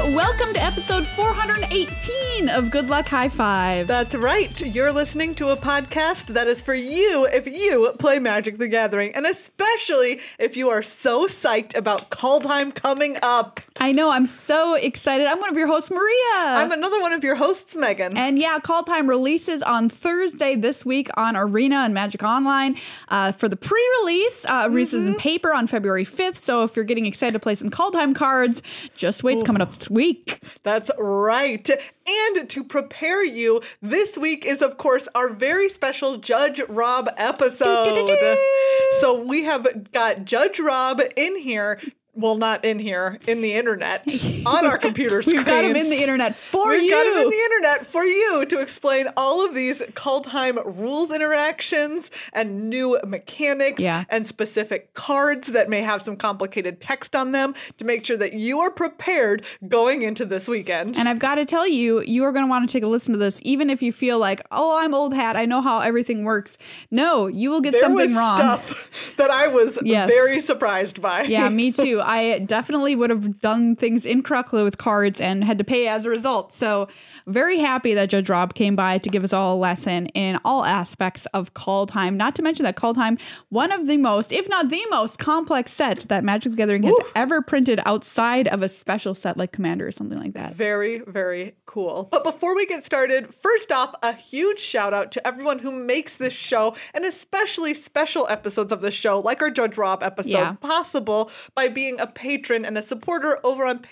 Welcome to episode 418 of Good Luck High Five. That's right. You're listening to a podcast that is for you if you play Magic the Gathering, and especially if you are so psyched about Kaldheim coming up. I know, I'm so excited. I'm one of your hosts, Maria. I'm another one of your hosts, Megan. And yeah, Kaldheim releases on Thursday this week on Arena and Magic Online. For the pre-release, releases in paper on February 5th. So if you're getting excited to play some Kaldheim cards, just wait, it's coming up this week. That's right. And to prepare you, this week is, of course, our very special Judge Rob episode. So we have got Judge Rob in here. Well, not in here, in the internet, on our computer screens. We've got him in the internet for you. We've got him in the internet for you to explain all of these Kaldheim rules interactions and new mechanics and specific cards that may have some complicated text on them to make sure that you are prepared going into this weekend. And I've got to tell you, you are going to want to take a listen to this, even if you feel like, oh, I'm old hat, I know how everything works. No, you will get something wrong. There was stuff that I was very surprised by. Yeah, me too. I definitely would have done things incorrectly with cards and had to pay as a result. So very happy that Judge Rob came by to give us all a lesson in all aspects of Kaldheim. Not to mention that Kaldheim, one of the most, if not the most complex set that Magic the Gathering has ever printed outside of a special set like Commander or something like that. Very, very cool. But before we get started, first off, a huge shout out to everyone who makes this show, and especially special episodes of the show, like our Judge Rob episode, possible by being a patron and a supporter over on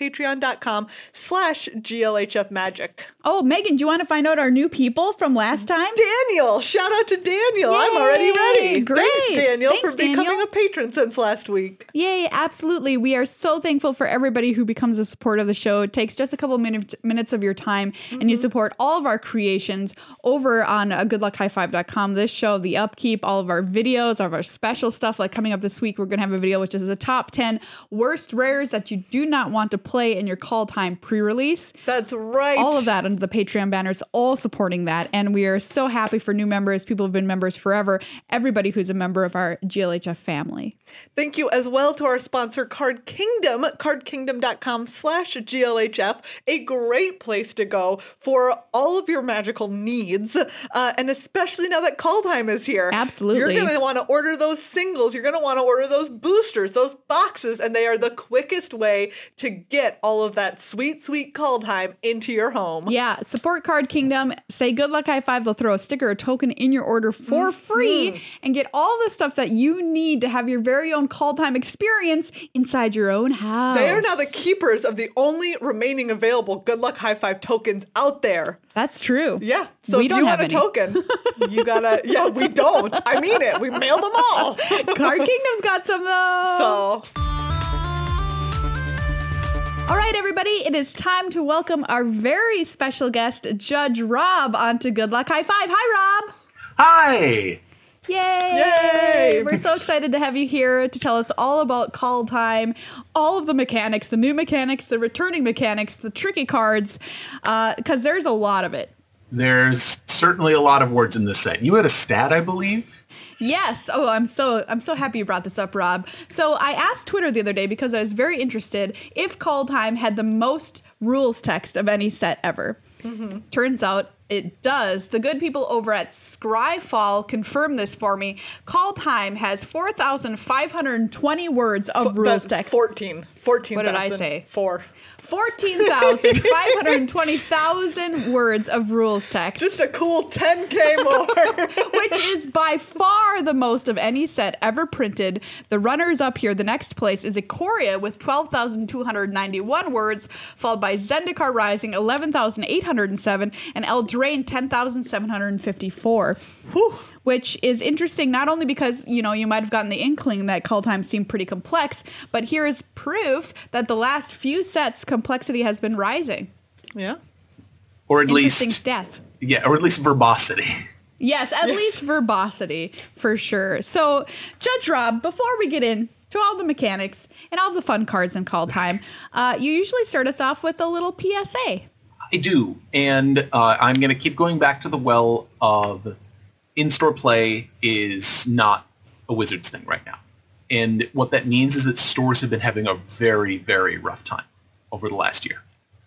patreon.com/GLHF Magic. Oh, Megan, do you want to find out our new people from last time? Daniel! Shout out to Daniel. Yay, I'm already ready. Great. Thanks, Daniel, Thanks, for becoming a patron since last week. Yay, absolutely. We are so thankful for everybody who becomes a supporter of the show. It takes just a couple minutes of your time, and you support all of our creations over on goodluckhighfive.com. This show, the upkeep, all of our videos, all of our special stuff. Like coming up this week, we're going to have a video which is the top 10 worst rares that you do not want to play in your Kaldheim pre-release. That's right. All of that under the Patreon banners, all supporting that. And we are so happy for new members, people who've been members forever, everybody who's a member of our GLHF family. Thank you as well to our sponsor, Card Kingdom, cardkingdom.com/GLHF, a great place to go for all of your magical needs. And especially now that Kaldheim is here. Absolutely. You're going to want to order those singles. You're going to want to order those boosters, those boxes, and they are the quickest way to get all of that sweet, sweet Kaldheim into your home. Yeah, support Card Kingdom. Say Good Luck High Five. They'll throw a sticker or token in your order for free and get all the stuff that you need to have your very own Kaldheim experience inside your own house. They are now the keepers of the only remaining available Good Luck High Five tokens out there. That's true. Yeah. So if you want a token, you gotta, we don't. I mean it. We mailed them all. Card Kingdom's got some though. So. All right, everybody, it is time to welcome our very special guest, Judge Rob, onto Good Luck High Five. Hi, Rob. Hi. Yay! We're so excited to have you here to tell us all about Kaldheim, all of the mechanics, the new mechanics, the returning mechanics, the tricky cards, because there's a lot of it. There's certainly a lot of words in this set. You had a stat, I believe? Yes. Oh, I'm so happy you brought this up, Rob. So I asked Twitter the other day because I was very interested if Kaldheim had the most rules text of any set ever. Turns out it does. The good people over at Scryfall confirmed this for me. Kaldheim has 4,520 words of rules text. 14. What did I say? 14,520 words of rules text. Just a cool 10K more. Which is by far the most of any set ever printed. The runners up here, the next place is Ikoria with 12,291 words, followed by Zendikar Rising, 11,807, and Eldraine, 10,754. Which is interesting, not only because, you might have gotten the inkling that Kaldheim seemed pretty complex, but here is proof that the last few sets complexity has been rising. Yeah. Or at Interesting least stat. Yeah, or at least verbosity. Yes, at least verbosity, for sure. So, Judge Rob, before we get into all the mechanics and all the fun cards in Kaldheim, you usually start us off with a little PSA. I do, and I'm going to keep going back to the well of in-store play is not a Wizards thing right now. And what that means is that stores have been having a very, very rough time over the last year.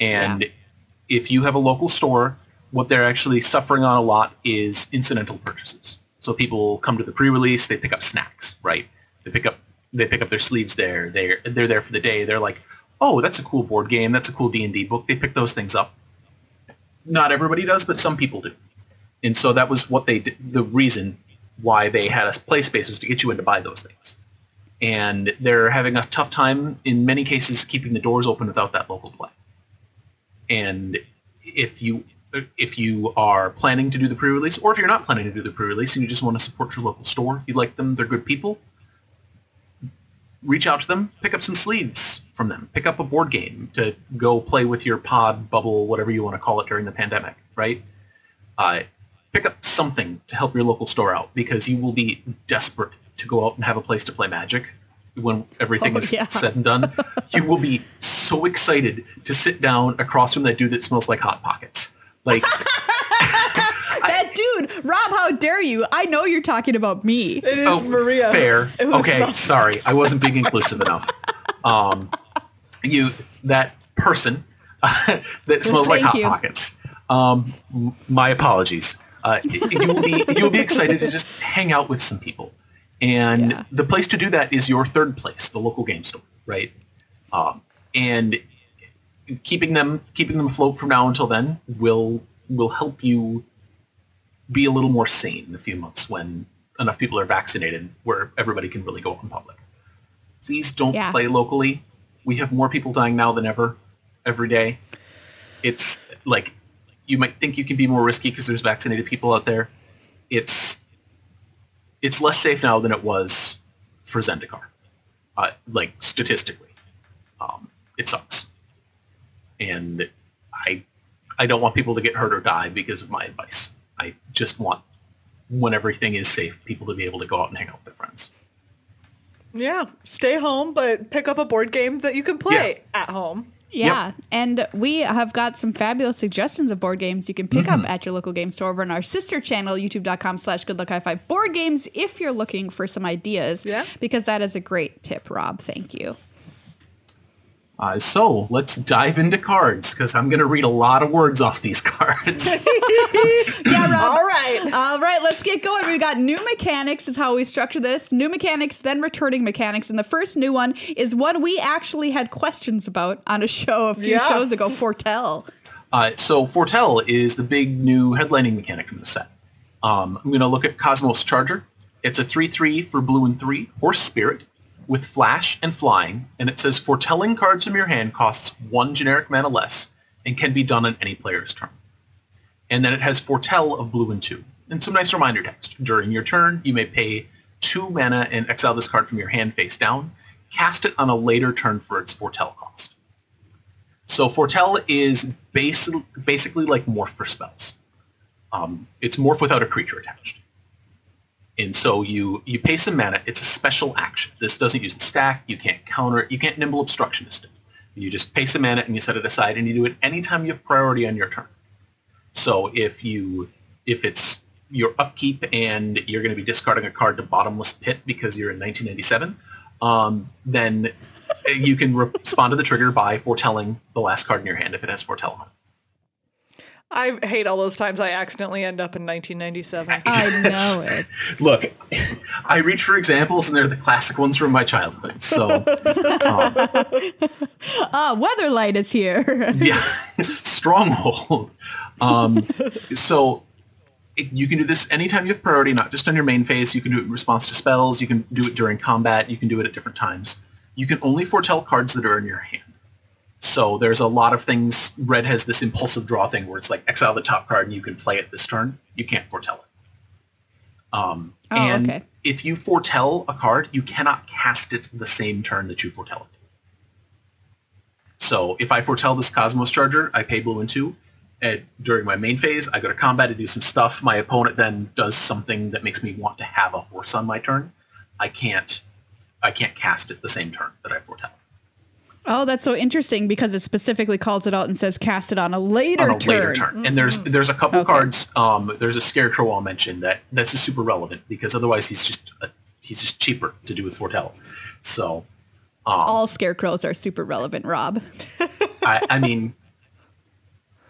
And Yeah. if you have a local store, what they're actually suffering on a lot is incidental purchases. So people come to the pre-release, they pick up snacks, right? They pick up their sleeves there. They're there for the day. They're like, oh, that's a cool board game. That's a cool D&D book. They pick those things up. Not everybody does, but some people do. And so that was what they did. The reason why they had a play space was to get you in to buy those things. And they're having a tough time, in many cases, keeping the doors open without that local play. And if you are planning to do the pre-release, or if you're not planning to do the pre-release and you just want to support your local store, you like them, they're good people, reach out to them, pick up some sleeves from them, pick up a board game to go play with your pod, bubble, whatever you want to call it during the pandemic, right? Pick up something to help your local store out, because you will be desperate to go out and have a place to play Magic when everything is said and done. You will be so excited to sit down across from that dude that smells like Hot Pockets. Like That dude, Rob, how dare you? I know you're talking about me. It is Maria. Fair. It was Okay, smell- sorry. I wasn't being inclusive enough. That person that smells like Thank Hot you. Pockets. My apologies. You will be excited to just hang out with some people. And Yeah. the place to do that is your third place, the local game store, right? And keeping them afloat from now until then will help you be a little more sane in a few months when enough people are vaccinated where everybody can really go out in public. Please don't Yeah. play locally. We have more people dying now than ever every day. It's like, you might think you can be more risky because there's vaccinated people out there. It's less safe now than it was for Zendikar. Like, statistically. It sucks. And I don't want people to get hurt or die because of my advice. I just want, when everything is safe, people to be able to go out and hang out with their friends. Yeah, stay home, but pick up a board game that you can play at home. Yeah, and we have got some fabulous suggestions of board games you can pick up at your local game store over on our sister channel, youtube.com/goodluckhi5 board games, if you're looking for some ideas. Yeah. Because that is a great tip, Rob. Thank you. So let's dive into cards, because I'm going to read a lot of words off these cards. Yeah, Rob. All right. Let's get going. We got new mechanics is how we structure this. New mechanics, then returning mechanics. And the first new one is one we actually had questions about on a show a few shows ago, Foretell. So Foretell is the big new headlining mechanic from the set. I'm going to look at Cosmos Charger. It's a 3/3 for blue and 3, Horse Spirit, with flash and flying, and it says foretelling cards from your hand costs 1 generic mana less and can be done on any player's turn. And then it has foretell of blue and 2. And some nice reminder text. During your turn, you may pay 2 mana and exile this card from your hand face down. Cast it on a later turn for its foretell cost. So foretell is basically like morph for spells. It's morph without a creature attached. And so you pay some mana. It's a special action. This doesn't use the stack. You can't counter it. You can't nimble obstructionist it. You just pay some mana and you set it aside, and you do it anytime you have priority on your turn. So if it's your upkeep and you're going to be discarding a card to Bottomless Pit because you're in 1997, then you can respond to the trigger by foretelling the last card in your hand if it has foretell on it. I hate all those times I accidentally end up in 1997. I know it. Look, I reach for examples, and they're the classic ones from my childhood. So, Weatherlight is here. yeah, Stronghold. So you can do this anytime you have priority, not just on your main phase. You can do it in response to spells. You can do it during combat. You can do it at different times. You can only foretell cards that are in your hand. So there's a lot of things. Red has this impulsive draw thing where it's like exile the top card and you can play it this turn. You can't foretell it. And okay. if you foretell a card, you cannot cast it the same turn that you foretell it. So if I foretell this Cosmos Charger, I pay blue and 2. During my main phase, I go to combat to do some stuff. My opponent then does something that makes me want to have a horse on my turn. I can't cast it the same turn that I foretell. Oh, that's so interesting because it specifically calls it out and says cast it on a later On a turn. later turn. And there's a couple Okay. cards. There's a Scarecrow I'll mention that's super relevant because otherwise he's just cheaper to do with foretell. So All scarecrows are super relevant, Rob. I mean,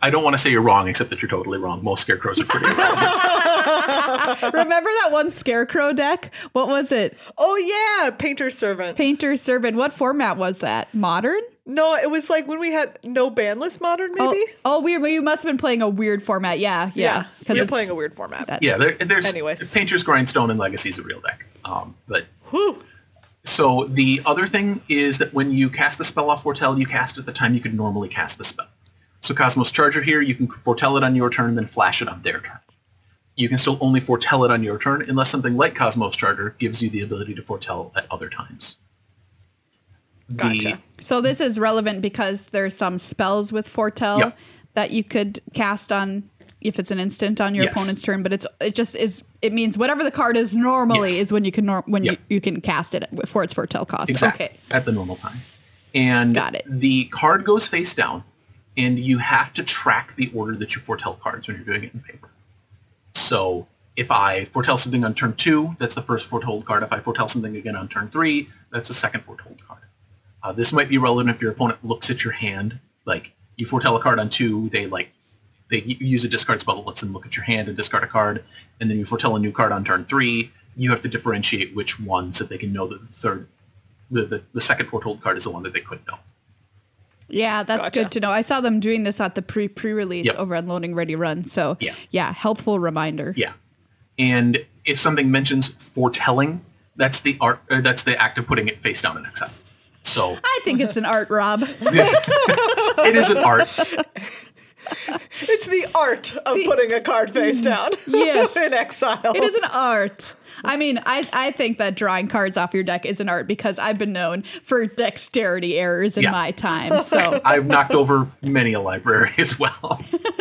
I don't want to say you're wrong, except that you're totally wrong. Most Scarecrows are pretty wrong. Remember that one Scarecrow deck? What was it? Oh, yeah. Painter's Servant. Painter Servant. What format was that? Modern? No, it was like when we had no banless Modern, maybe? We must have been playing a weird format. Yeah. You're it's- playing a weird format. Yeah, there's Anyways. Painter's Grindstone and Legacy is a real deck. But Whew. so the other thing is that when you cast the spell off Foretell, you cast at the time you could normally cast the spell. So Cosmos Charger here, you can foretell it on your turn, then flash it on their turn. You can still only foretell it on your turn unless something like Cosmos Charger gives you the ability to foretell at other times. Gotcha. So this is relevant because there's some spells with Foretell Yep. that you could cast on if it's an instant on your Yes. opponent's turn, but it means whatever the card is normally Yes. is when you can Yep. you can cast it for its Foretell cost. Exactly. Okay. At the normal time. And Got it. the card goes face down, and you have to track the order that you foretell cards when you're doing it in paper. So if I foretell something on turn 2, that's the first foretold card. If I foretell something again on turn 3, that's the second foretold card. This might be relevant if your opponent looks at your hand. Like, you foretell a card on 2, they use a discard spell that lets them look at your hand and discard a card, and then you foretell a new card on turn 3. You have to differentiate which one so they can know that the second foretold card is the one that they couldn't know. Yeah, that's Gotcha. good to know. I saw them doing this at the pre-release Yep. over on Loading Ready Run. So Yeah. helpful reminder. Yeah, and if something mentions foretelling, that's the art. That's the act of putting it face down in exile. So I think it's an art, Rob. it is an art. It's the art of putting a card face down. Yes. In exile. It is an art. I mean, I think that drawing cards off your deck is an art because I've been known for dexterity errors in Yeah. my time. So I've knocked over many a library as well.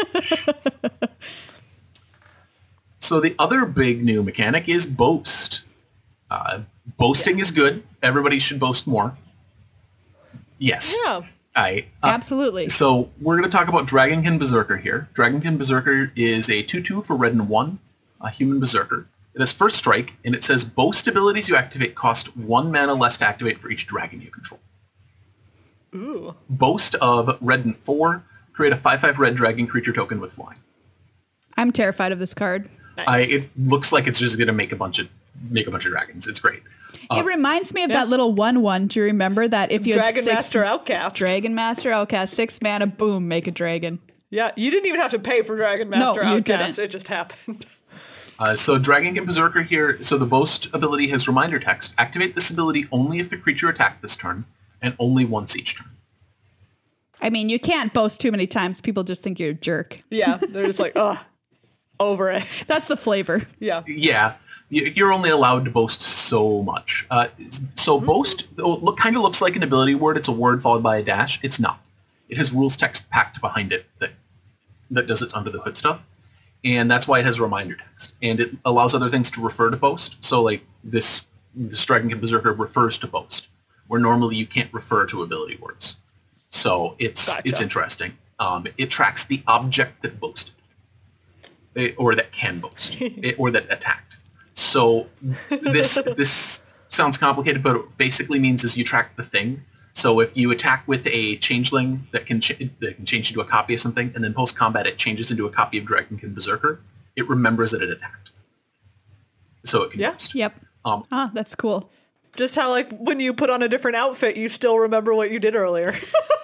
So the other big new mechanic is boast. Boasting is good. Everybody should boast more. Yes. Yeah. absolutely. So we're going to talk about Dragonkin Berserker here. Dragonkin Berserker is a 2/2 for red and 1, a human berserker. It has first strike, and it says boast abilities you activate cost 1 mana less to activate for each dragon you control. Ooh. Boast of red and 4, create a 5/5 red dragon creature token with flying. I'm terrified of this card. Nice. It looks like it's just going to make a bunch of dragons. It's great. It reminds me of that little 1/1. Do you remember that? If you had Dragon six Master Outcast. Dragon Master Outcast, 6 mana, boom, make a dragon. Yeah, you didn't even have to pay for Dragon Master you Outcast. didn't. It just happened. So Dragonkin Berserker here, so the boast ability has reminder text. Activate this ability only if the creature attacked this turn, and only once each turn. I mean, you can't boast too many times. People just think you're a jerk. Yeah, they're just like, ugh, over it. That's the flavor. Yeah. Yeah, you're only allowed to boast so much. So boast kind of looks like an ability word. It's a word followed by a dash. It's not. It has rules text packed behind it that does its under the hood stuff. And that's why it has reminder text. And it allows other things to refer to boast. So like this Dragonkin Berserker refers to boast, where normally you can't refer to ability words. So it's interesting. It tracks the object that boasted, or that can boast, or that attacked. So this sounds complicated, but it basically means is you track the thing. So if you attack with a changeling that can change into a copy of something, and then post-combat it changes into a copy of Dragonkin Berserker, it remembers that it attacked. So it can boast. Yep. That's cool. Just how, like, when you put on a different outfit, you still remember what you did earlier.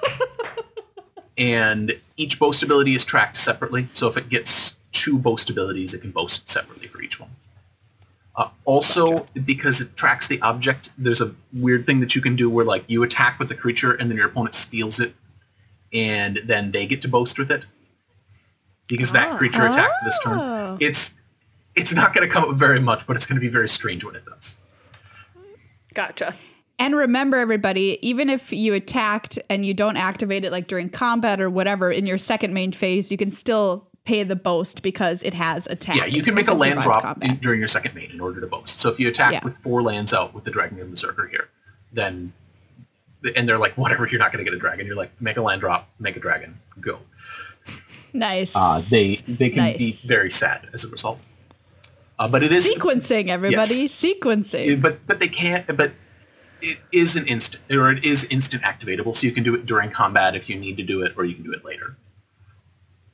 And each boast ability is tracked separately. So if it gets 2 boast abilities, it can boast separately for each one. Also, because it tracks the object, there's a weird thing that you can do where, like, you attack with the creature and then your opponent steals it, and then they get to boast with it. Because that creature attacked this turn. It's not going to come up very much, but it's going to be very strange when it does. Gotcha. And remember, everybody, even if you attacked and you don't activate it like during combat or whatever, in your second main phase, you can still pay the boast because it has attacked. Yeah, you can make a and land survived drop combat. during your second main in order to boast. So if you attack with 4 lands out with the Dragonkin Berserker here, then, and they're like, whatever, you're not going to get a dragon. You're like, make a land drop, make a dragon, go. Nice. They can be very sad as a result. But it is sequencing, everybody. Sequencing. But they can't. But it is an instant, or it is instant activatable. So you can do it during combat if you need to do it, or you can do it later.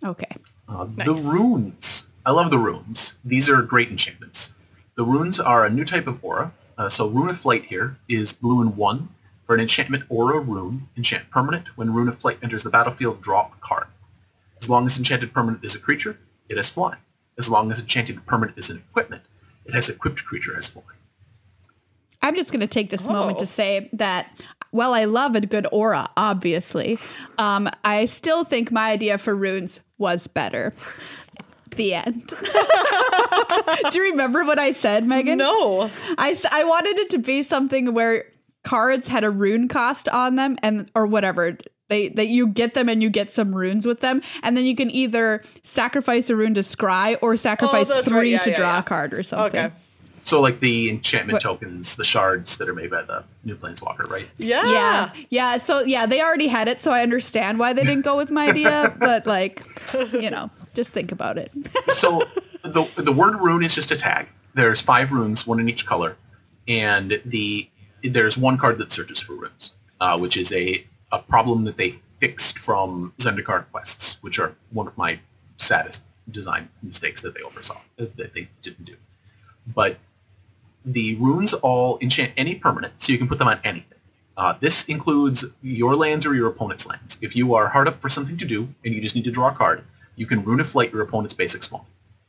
Okay. The runes. I love the runes. These are great enchantments. The runes are a new type of aura. So Rune of Flight here is blue and 1. For an enchantment aura rune, enchant permanent. When Rune of Flight enters the battlefield, draw a card. As long as enchanted permanent is a creature, it has flying. As long as enchanted permanent is an equipment, it has equipped creature as flying. I'm just going to take this moment to say that, well, I love a good aura, obviously. I still think my idea for runes was better. The end. Do you remember what I said, Megan? No. I wanted it to be something where cards had a rune cost on them or whatever. That you get them and you get some runes with them. And then you can either sacrifice a rune to scry or sacrifice 3 to draw a card or something. Okay. So like the enchantment tokens, the shards that are made by the new Planeswalker, right? Yeah. So yeah, they already had it. So I understand why they didn't go with my idea. But just think about it. So the word rune is just a tag. There's 5 runes, 1 in each color. And there's 1 card that searches for runes, which is a problem that they fixed from Zendikar quests, which are one of my saddest design mistakes that they oversaw, that they didn't do. But the runes all enchant any permanent, so you can put them on anything. This includes your lands or your opponent's lands. If you are hard up for something to do, and you just need to draw a card, you can Rune of Flight your opponent's basic spawn.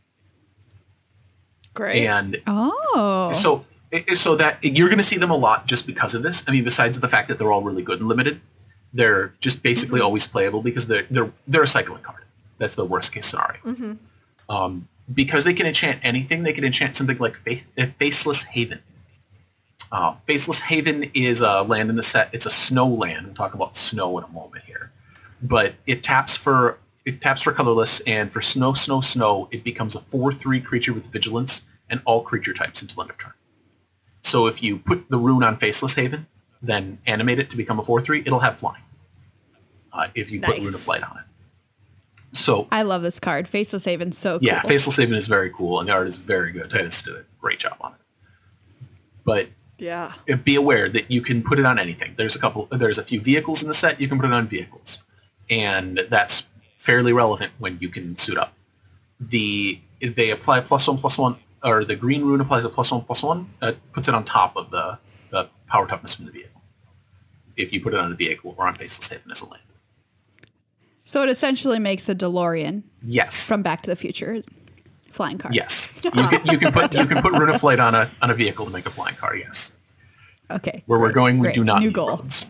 Great. And so that you're going to see them a lot just because of this. I mean, besides the fact that they're all really good and limited, they're just basically always playable because they're a cycling card. That's the worst case scenario. Because they can enchant anything, they can enchant something like Faceless Haven. Faceless Haven is a land in the set. It's a snow land. We'll talk about snow in a moment here. But it taps for colorless, and for snow, it becomes a 4/3 creature with vigilance and all creature types until end of turn. So if you put the rune on Faceless Haven, then animate it to become a 4/3, it'll have flying. If you put Rune of Flight on it. So I love this card. Faceless Haven's so cool. Yeah, Faceless Haven is very cool, and the art is very good. Titus did a great job on it. But be aware that you can put it on anything. There's a few vehicles in the set. You can put it on vehicles, and that's fairly relevant when you can suit up. They apply +1/+1, or the green rune applies a +1/+1. Puts it on top of the power toughness from the vehicle. If you put it on a vehicle or on Faceless Haven as a land. So it essentially makes a DeLorean. Yes. From Back to the Future. Flying car. Yes. You can put Rune of Flight on a vehicle to make a flying car, yes. Okay. Where we're going, we do not New need goal. roads.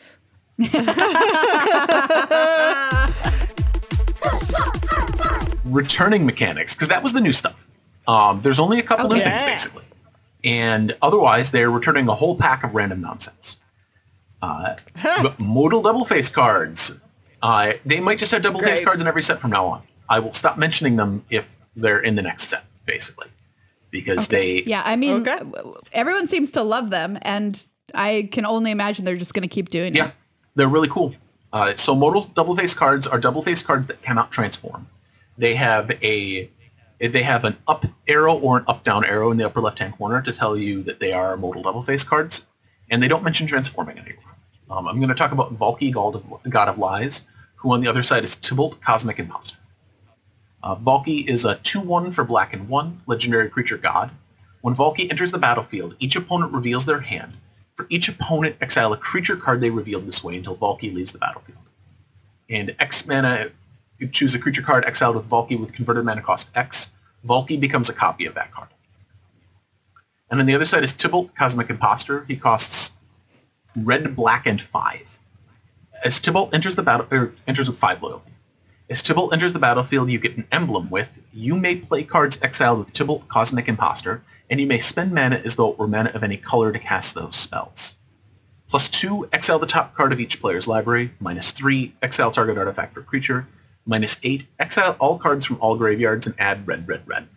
Returning mechanics, because that was the new stuff. There's only a couple new things, basically. And otherwise, they're returning a whole pack of random nonsense. Modal double face cards. They might just have double face cards in every set from now on. I will stop mentioning them if they're in the next set, basically. Because they... Yeah, I mean, everyone seems to love them, and I can only imagine they're just going to keep doing it. Yeah, they're really cool. So modal double face cards are double face cards that cannot transform. They have an up arrow or an up down arrow in the upper left hand corner to tell you that they are modal double face cards, and they don't mention transforming anymore. I'm going to talk about Valki, God of Lies, who on the other side is Tibalt, Cosmic Imposter. Valki is a 2/1 for black and 1, legendary creature god. When Valki enters the battlefield, each opponent reveals their hand. For each opponent, exile a creature card they revealed this way until Valki leaves the battlefield. And X mana, you choose a creature card exiled with Valki with converted mana cost X. Valki becomes a copy of that card. And on the other side is Tibalt, Cosmic Imposter. He costs red, black, and 5. As Tibalt enters enters with 5 loyalty. As Tibalt enters the battlefield, you get an emblem with, you may play cards exiled with Tibalt, Cosmic Imposter, and you may spend mana as though it were mana of any color to cast those spells. +2, exile the top card of each player's library. -3, exile target artifact or creature. -8, exile all cards from all graveyards and add red, red, red.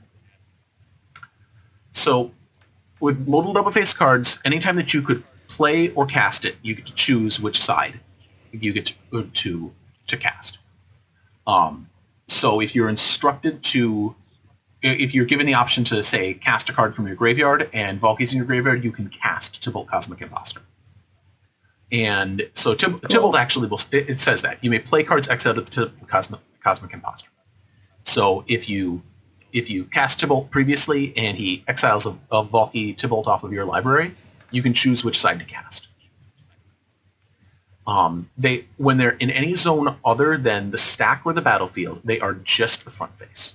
So, with modal double face cards, anytime that you could play or cast it, you get to choose which side you get to cast. So if you're instructed to, if you're given the option to, say, cast a card from your graveyard and Valki's in your graveyard, you can cast Tibalt, Cosmic Imposter. And so Tibalt actually will, it says that. You may play cards exiled with Tibalt, Cosmic Imposter. So if you cast Tybalt previously and he exiles a Valky Tybalt off of your library, you can choose which side to cast. When they're in any zone other than the stack or the battlefield, they are just the front face.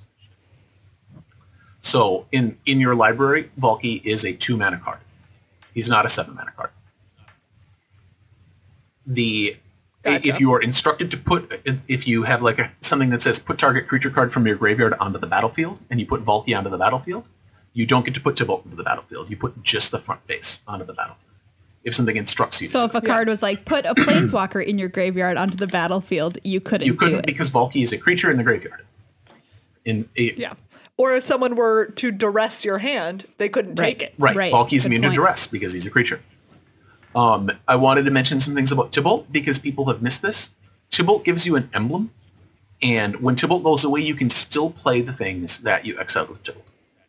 So in your library, Valky is a 2-mana card. He's not a 7-mana card. Gotcha. If you are instructed to if you have like something that says put target creature card from your graveyard onto the battlefield, and you put Valky onto the battlefield, you don't get to put Tybalt into the battlefield. You put just the front face onto the battlefield. If something instructs you. So if a card was like, put a Planeswalker in your graveyard onto the battlefield, you couldn't do it. Because Valky is a creature in the graveyard. Or if someone were to duress your hand, they couldn't take it. Right. Valky's Good immune to point. duress because he's a creature. I wanted to mention some things about Tybalt because people have missed this. Tybalt gives you an emblem, and when Tybalt goes away, you can still play the things that you exiled with Tybalt.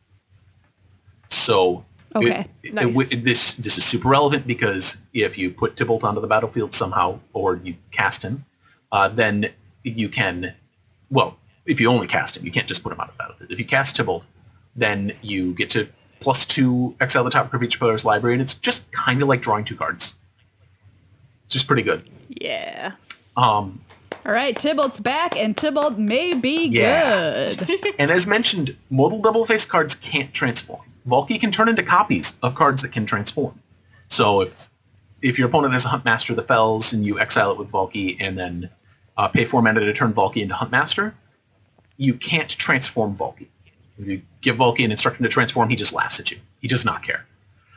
So Okay. Nice. This is super relevant because if you put Tybalt onto the battlefield somehow, or you cast him, then you can, well, if you only cast him, you can't just put him on the battlefield. If you cast Tybalt, then you get to +2 exile the top of each player's library, and it's just kind of like drawing 2 cards. It's just pretty good. Yeah. All right, Tybalt's back, and Tybalt may be Yeah. good. And as mentioned, modal double-face cards can't transform. Valky can turn into copies of cards that can transform. So if your opponent has a Huntmaster of the Fells and you exile it with Valky and then pay 4 mana to turn Valky into Huntmaster, you can't transform Valky. If you give Valky an instruction to transform, he just laughs at you. He does not care.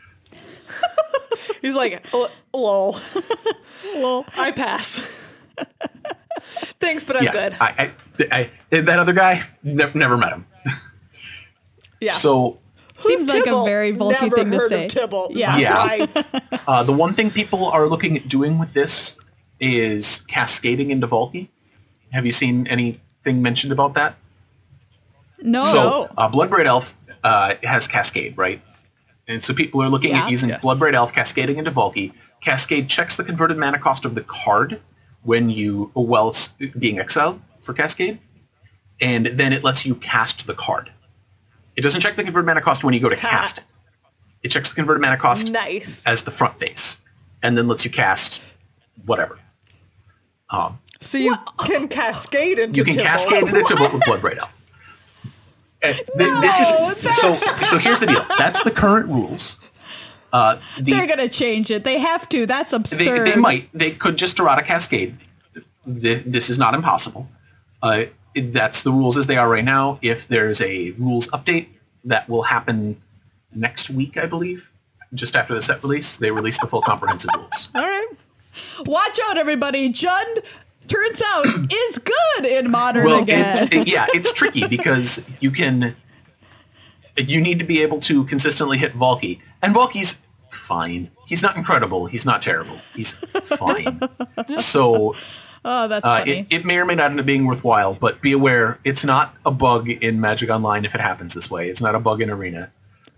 He's like, lol. Lol. I pass. Thanks, but I'm good. I that other guy, never met him. Yeah. So Seems like a very Valky Never thing to heard say. Of Tybalt. Yeah. Yeah. Right. the one thing people are looking at doing with this is cascading into Valky. Have you seen anything mentioned about that? No. So Bloodbraid Elf has Cascade, right? And so people are looking at using Yes. Bloodbraid Elf cascading into Valky. Cascade checks the converted mana cost of the card while it's being exiled for Cascade, and then it lets you cast the card. It doesn't check the converted mana cost when you go to cast it. It checks the converted mana cost Nice. as the front face, and then lets you cast whatever. So you can cascade into You can Tybalt. cascade into Tybalt with Bloodbraid Elf. This is so. Here's the deal. That's the current rules. They're going to change it. They have to. That's absurd. They might. They could just errata cascade. This is not impossible. That's the rules as they are right now. If there's a rules update, that will happen next week, I believe. Just after the set release, they release the full comprehensive rules. All right. Watch out, everybody. Jund, turns out, is good in Modern Well, again. it's tricky because you need to be able to consistently hit Valky. And Valky's fine. He's not incredible. He's not terrible. He's fine. So Oh, that's funny. it may or may not end up being worthwhile, but be aware, it's not a bug in Magic Online if it happens this way. It's not a bug in Arena.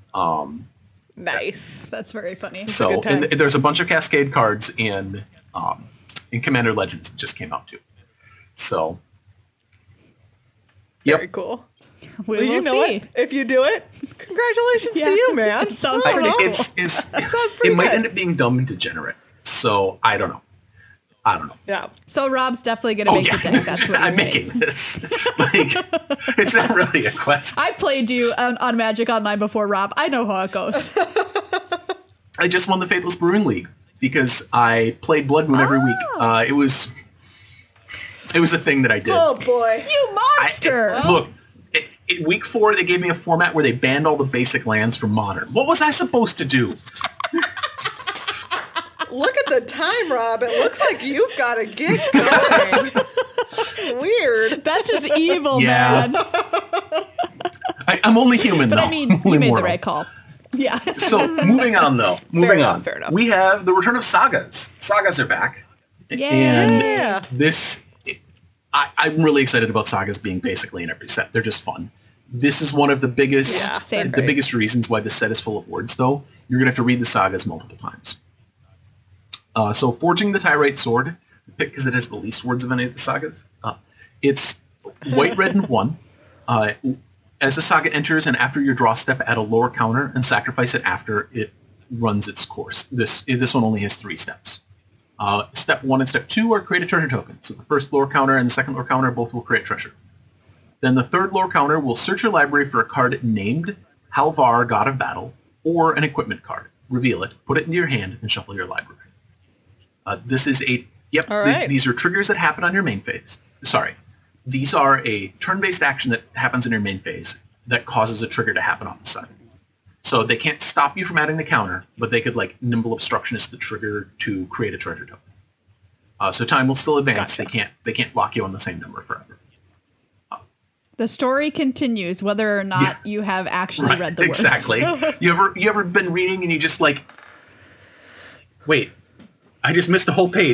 Nice. That's very funny. So good time. and there's a bunch of Cascade cards in Commander Legends that just came out too. So, Very cool. We Well, will you know see. it. If you do it, congratulations Yeah. to you, man. Sounds I don't pretty know. it pretty might good. end up being dumb and degenerate. So I don't know. Yeah. So Rob's definitely going to make the deck. That's what he's I'm saying. making this. Like, it's not really a question. I played you on Magic Online before, Rob. I know how it goes. I just won the Faithless Brewing League because I played Blood Moon every week. It was a thing that I did. Oh boy. You monster! Look, week 4 they gave me a format where they banned all the basic lands from Modern. What was I supposed to do? Look at the time, Rob. It looks like you've got to get going. Weird. That's just evil, Yeah. man. I'm only human, But though. I mean, I'm you only made the mortal. right call. Yeah. So, moving on, though. Fair enough. We have the return of Sagas. Sagas are back. Yay. And Yeah. this... I'm really excited about Sagas being basically in every set. They're just fun. This is one of the biggest... Yeah, same. The biggest reasons why this set is full of words, though. You're going to have to read the Sagas multiple times. So, Forging the Tyrite Sword, because it has the least words of any of the Sagas. It's white, red, and 1. As the saga enters and after your draw step, add a lower counter and sacrifice it after it runs its course. This one only has 3 steps. Step 1 and step 2 are create a treasure token. So the first lower counter and the second lower counter both will create treasure. Then the third lower counter will search your library for a card named Halvar, God of Battle, or an equipment card. Reveal it, put it into your hand, and shuffle your library. This is a... Yep, All right. these are triggers that happen on your main phase. Sorry. These are a turn-based action that happens in your main phase that causes a trigger to happen off the side. So they can't stop you from adding the counter, but they could, like, Nimble Obstructionist the trigger to create a treasure token. So time will still advance. Gotcha. They can't lock you on the same number forever. The story continues whether or not you have actually read the words. Exactly. You ever been reading and you just like, wait, I just missed a whole page.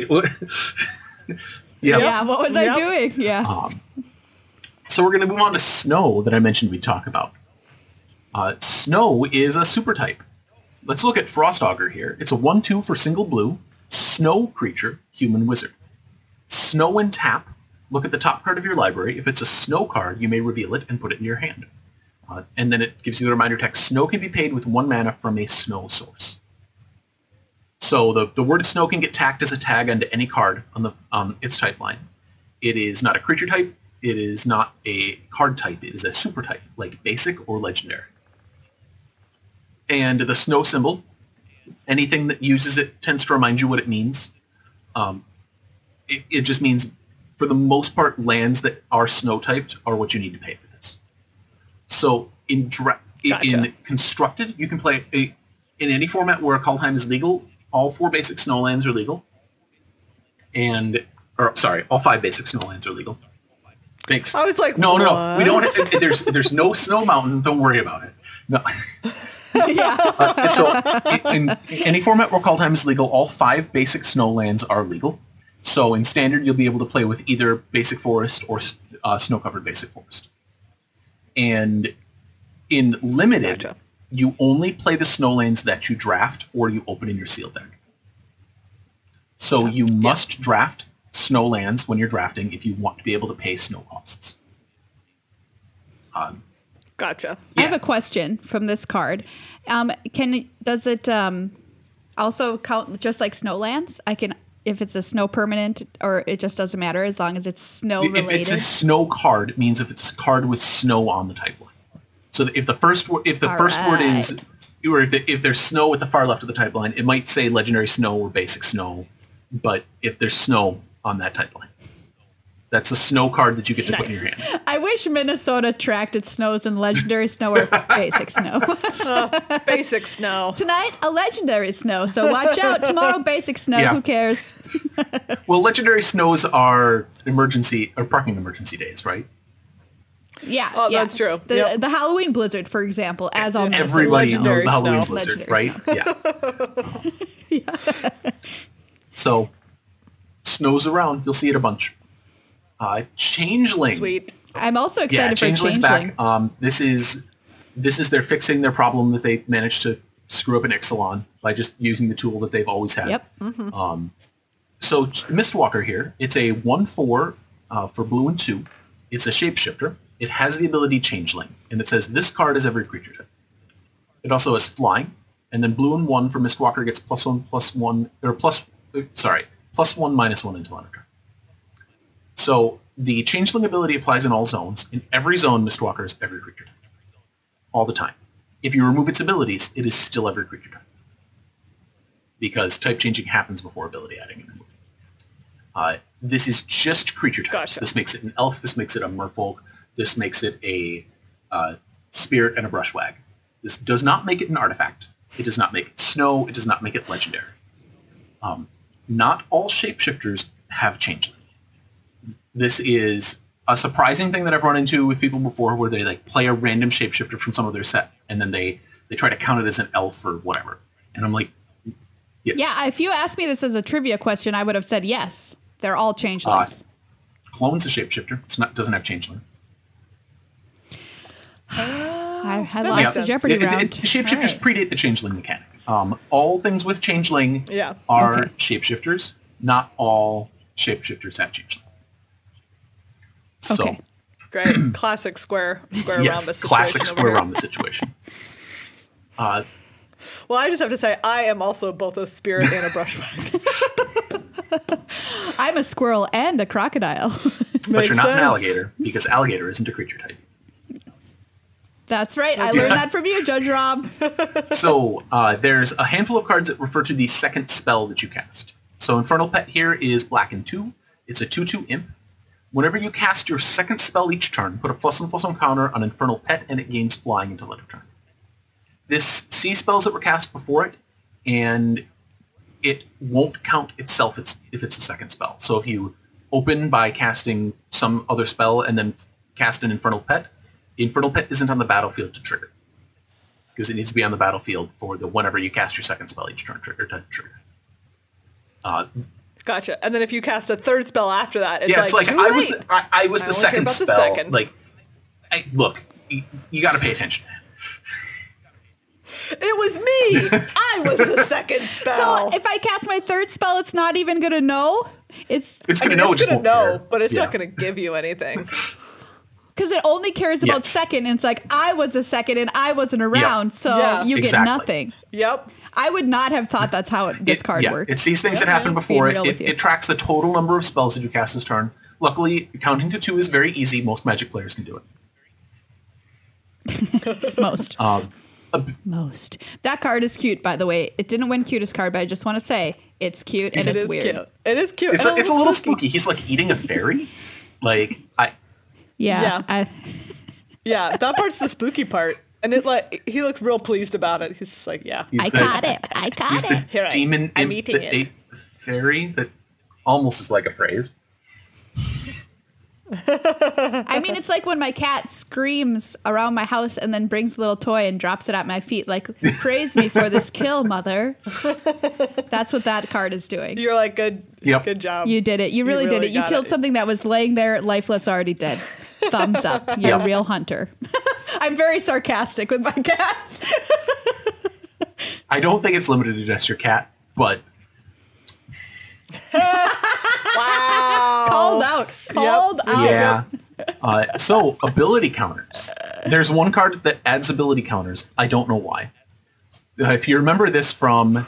Yeah, what was I doing? Yeah. So we're going to move on to Snow that I mentioned we'd talk about. Snow is a super type. Let's look at Frost Augur here. It's a 1/2 for single blue, snow creature, human wizard. Snow and tap. Look at the top card of your library. If it's a snow card, you may reveal it and put it in your hand. And then it gives you the reminder text, snow can be paid with 1 mana from a snow source. So the word snow can get tacked as a tag onto any card on its type line. It is not a creature type. It is not a card type. It is a super type, like basic or legendary. And the snow symbol, anything that uses it tends to remind you what it means. It just means, for the most part, lands that are snow typed are what you need to pay for this. So in Constructed, you can play in any format where Kaldheim is legal. All 4 basic snow lands are legal. All 5 basic snow lands are legal. Thanks. I was like, no. what? We don't. There's no snow mountain. Don't worry about it. No. So in any format where Kaldheim is legal, all 5 basic snow lands are legal. So in Standard, you'll be able to play with either Basic Forest or Snow-Covered Basic Forest. And in Limited, you only play the snow lanes that you draft or you open in your sealed deck. So you must draft snow lands when you're drafting if you want to be able to pay snow costs. Gotcha. I have a question from this card. Does it also count just like Snowlands? If it's a snow permanent, or it just doesn't matter as long as it's snow related. If it's a snow card, it means if it's a card with snow on the type line. So if the first word is, or if there's snow at the far left of the type line, it might say legendary snow or basic snow, but if there's snow on that type line, that's a snow card that you get to put in your hand. I wish Minnesota tracked its snows in legendary snow or basic snow. Basic snow. Tonight, a legendary snow. So watch out. Tomorrow, basic snow. Yeah. Who cares? Well, legendary snows are parking emergency days, right? Yeah. Oh, that's true. The Halloween blizzard, for example, as all Minnesota Everybody knows. knows the Halloween snow. blizzard, Legendary right? Yeah. So, snow's around. You'll see it a bunch. Changeling. Sweet. I'm also excited for Changeling's Changeling. back. This is they're fixing their problem that they managed to screw up in Ixalan by just using the tool that they've always had. Yep. So Mistwalker here, it's a 1/4 for blue and 2. It's a shapeshifter. It has the ability Changeling, and it says this card is every creature type. It also has flying, and then blue and 1 for Mistwalker gets +1/+1 or +1/-1 until end of turn. So the Changeling ability applies in all zones. In every zone, Mistwalker is every creature type. All the time. If you remove its abilities, it is still every creature type. Because type changing happens before ability adding and removing. This is just creature types. Gotcha. This makes it an elf. This makes it a merfolk. This makes it a spirit and a brushwag. This does not make it an artifact. It does not make it snow. It does not make it legendary. Not all shapeshifters have Changeling. This is a surprising thing that I've run into with people before, where they like play a random shapeshifter from some of their set, and then they try to count it as an elf or whatever. And I'm like, Yeah, if you asked me this as a trivia question, I would have said yes. They're all changelings. Clone's a shapeshifter. Doesn't have Changeling. I had that lost makes the sense. Jeopardy round. Shapeshifters All right. predate the Changeling mechanic. All things with Changeling Yeah. are Okay. shapeshifters. Not all shapeshifters have Changeling. So, Okay. Great. Classic square around Yes, the situation. classic over square here. around the situation. Well, I just have to say, I am also both a spirit and a brushback. I'm a squirrel and a crocodile. But you're Makes not an sense. alligator because alligator isn't a creature type. That's right. I learned that from you, Judge Rob. So there's a handful of cards that refer to the second spell that you cast. So Infernal Pet here is black and 2. It's a 2/2 imp. Whenever you cast your second spell each turn, put a +1/+1 counter on Infernal Pet and it gains flying until end of turn. This sees spells that were cast before it, and it won't count itself if it's the second spell. So if you open by casting some other spell and then cast an Infernal Pet, the Infernal Pet isn't on the battlefield to trigger. Because it needs to be on the battlefield for the whenever you cast your second spell each turn to trigger. Gotcha. And then if you cast a third spell after that, it's Yeah, it's like too I late. was the only care second about the spell. second. Like, look, you got to pay attention. It was me. I was the second spell. So if I cast my third spell, it's not even going to know? It's I gonna mean, know. it's It just gonna won't know, care. but it's Yeah. not gonna give you anything. Because it only cares about Yes. second, and it's like, I was a second and I wasn't around, so Yeah. you Exactly. get nothing. Yep. I would not have thought that's how this card worked. It sees things that Yeah, happened yeah. before. Being real with you. It tracks the total number of spells that you cast this turn. Luckily, counting to 2 is very easy. Most Magic players can do it. Most. Um, Most. That card is cute, by the way. It didn't win cutest card, but I just want to say it's cute and It it's is weird. cute. It is cute. It's and a little spooky. He's like eating a fairy. Like Yeah. Yeah. Yeah, that part's the spooky part. And he looks real pleased about it. He's just like, yeah. he's I the, caught it. I He's caught the it. Here demon I'm imp eating that it. ate the fairy. That almost is like a praise. I mean, it's like when my cat screams around my house and then brings a little toy and drops it at my feet, like, praise me for this kill, mother. That's what that card is doing. You're like, good Yep. job. You did it. You really did it. You got killed something that was laying there, lifeless, already dead. Thumbs up. You're a Yeah. real hunter. I'm very sarcastic with my cats. I don't think it's limited to just your cat, but Wow. Called out. Called out. yeah. So ability counters. There's one card that adds ability counters. I don't know why. If you remember this from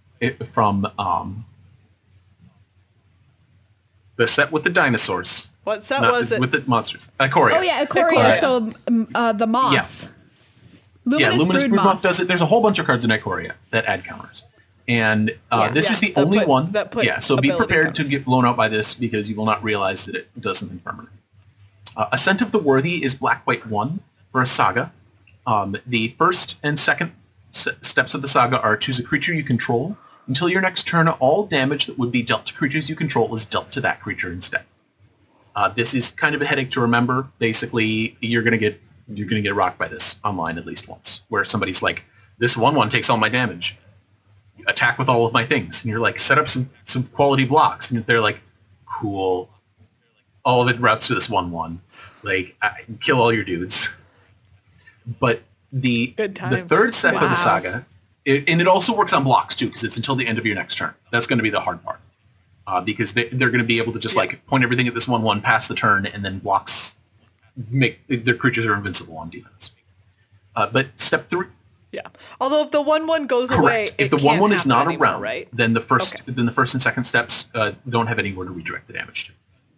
the set with the dinosaurs, What set not was it? with the monsters, Ikoria. Oh, yeah. Ikoria. Ikoria. So the moth. Yeah. Luminous Brood Moth does it. There's a whole bunch of cards in Ikoria that add counters. And this Yeah, is the that only put- one. that put Yeah, so be ability prepared to counters. get blown out by this because you will not realize that it does something permanent. Ascent of the Worthy is black, white 1 for a saga. The first and second steps of the saga are choose a creature you control. Until your next turn, all damage that would be dealt to creatures you control is dealt to that creature instead. This is kind of a headache to remember. Basically, you're gonna get rocked by this online at least once, where somebody's like, "This 1/1 takes all my damage. Attack with all of my things," and you're like, "Set up some quality blocks," and they're like, "Cool." All of it routes to this 1/1. Like, kill all your dudes. But the Good times. third step of Wow. the saga, and it also works on blocks too, because it's until the end of your next turn. That's going to be the hard part. Because they're going to be able to just like point everything at this 1/1, pass the turn, and then blocks make their creatures are invincible on defense. But step 3, Yeah. Although if the 1/1 goes away, correct. If it the can't 1/1 is happen not anymore, around, right? then the first Okay. and second steps don't have anywhere to redirect the damage to.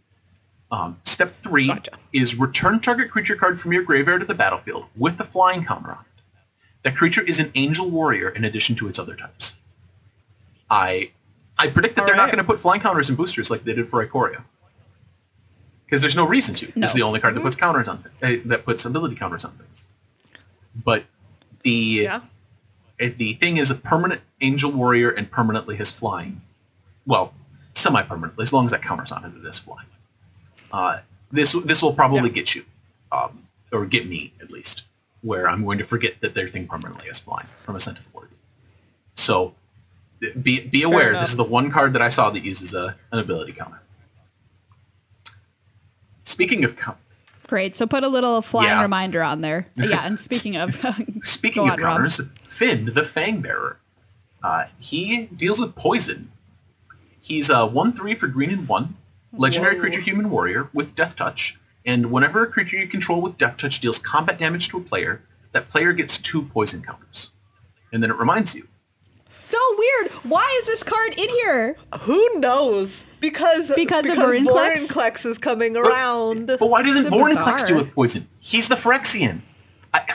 Step 3 Gotcha. is return target creature card from your graveyard to the battlefield with the flying counter on it. That creature is an angel warrior in addition to its other types. I predict that they're not Alright. going to put flying counters in boosters like they did for Ikoria. Because there's no reason to. No. It's the only card that puts counters on that puts ability counters on things. But the thing is a permanent angel warrior and permanently has flying. Well, semi-permanently, as long as that counter's on it, it is flying. This will probably get you, or get me at least, where I'm going to forget that their thing permanently is flying from Ascent of the Worthy. So be aware, enough. this is the one card that I saw that uses an ability counter. Speaking of Great. So put a little flying Yeah. reminder on there. Yeah. And speaking of, Speaking go of on, Rob. counters, Finn, the Fangbearer. He deals with poison. He's a 1/3 for green and 1, legendary Whoa. creature human warrior with death touch, And whenever a creature you control with Death Touch deals combat damage to a player, that player gets 2 poison counters. And then it reminds you. So weird. Why is this card in here? Who knows? Because Vorinclex? Vorinclex is coming around. But why doesn't So Vorinclex bizarre. do with poison? He's the Phyrexian. I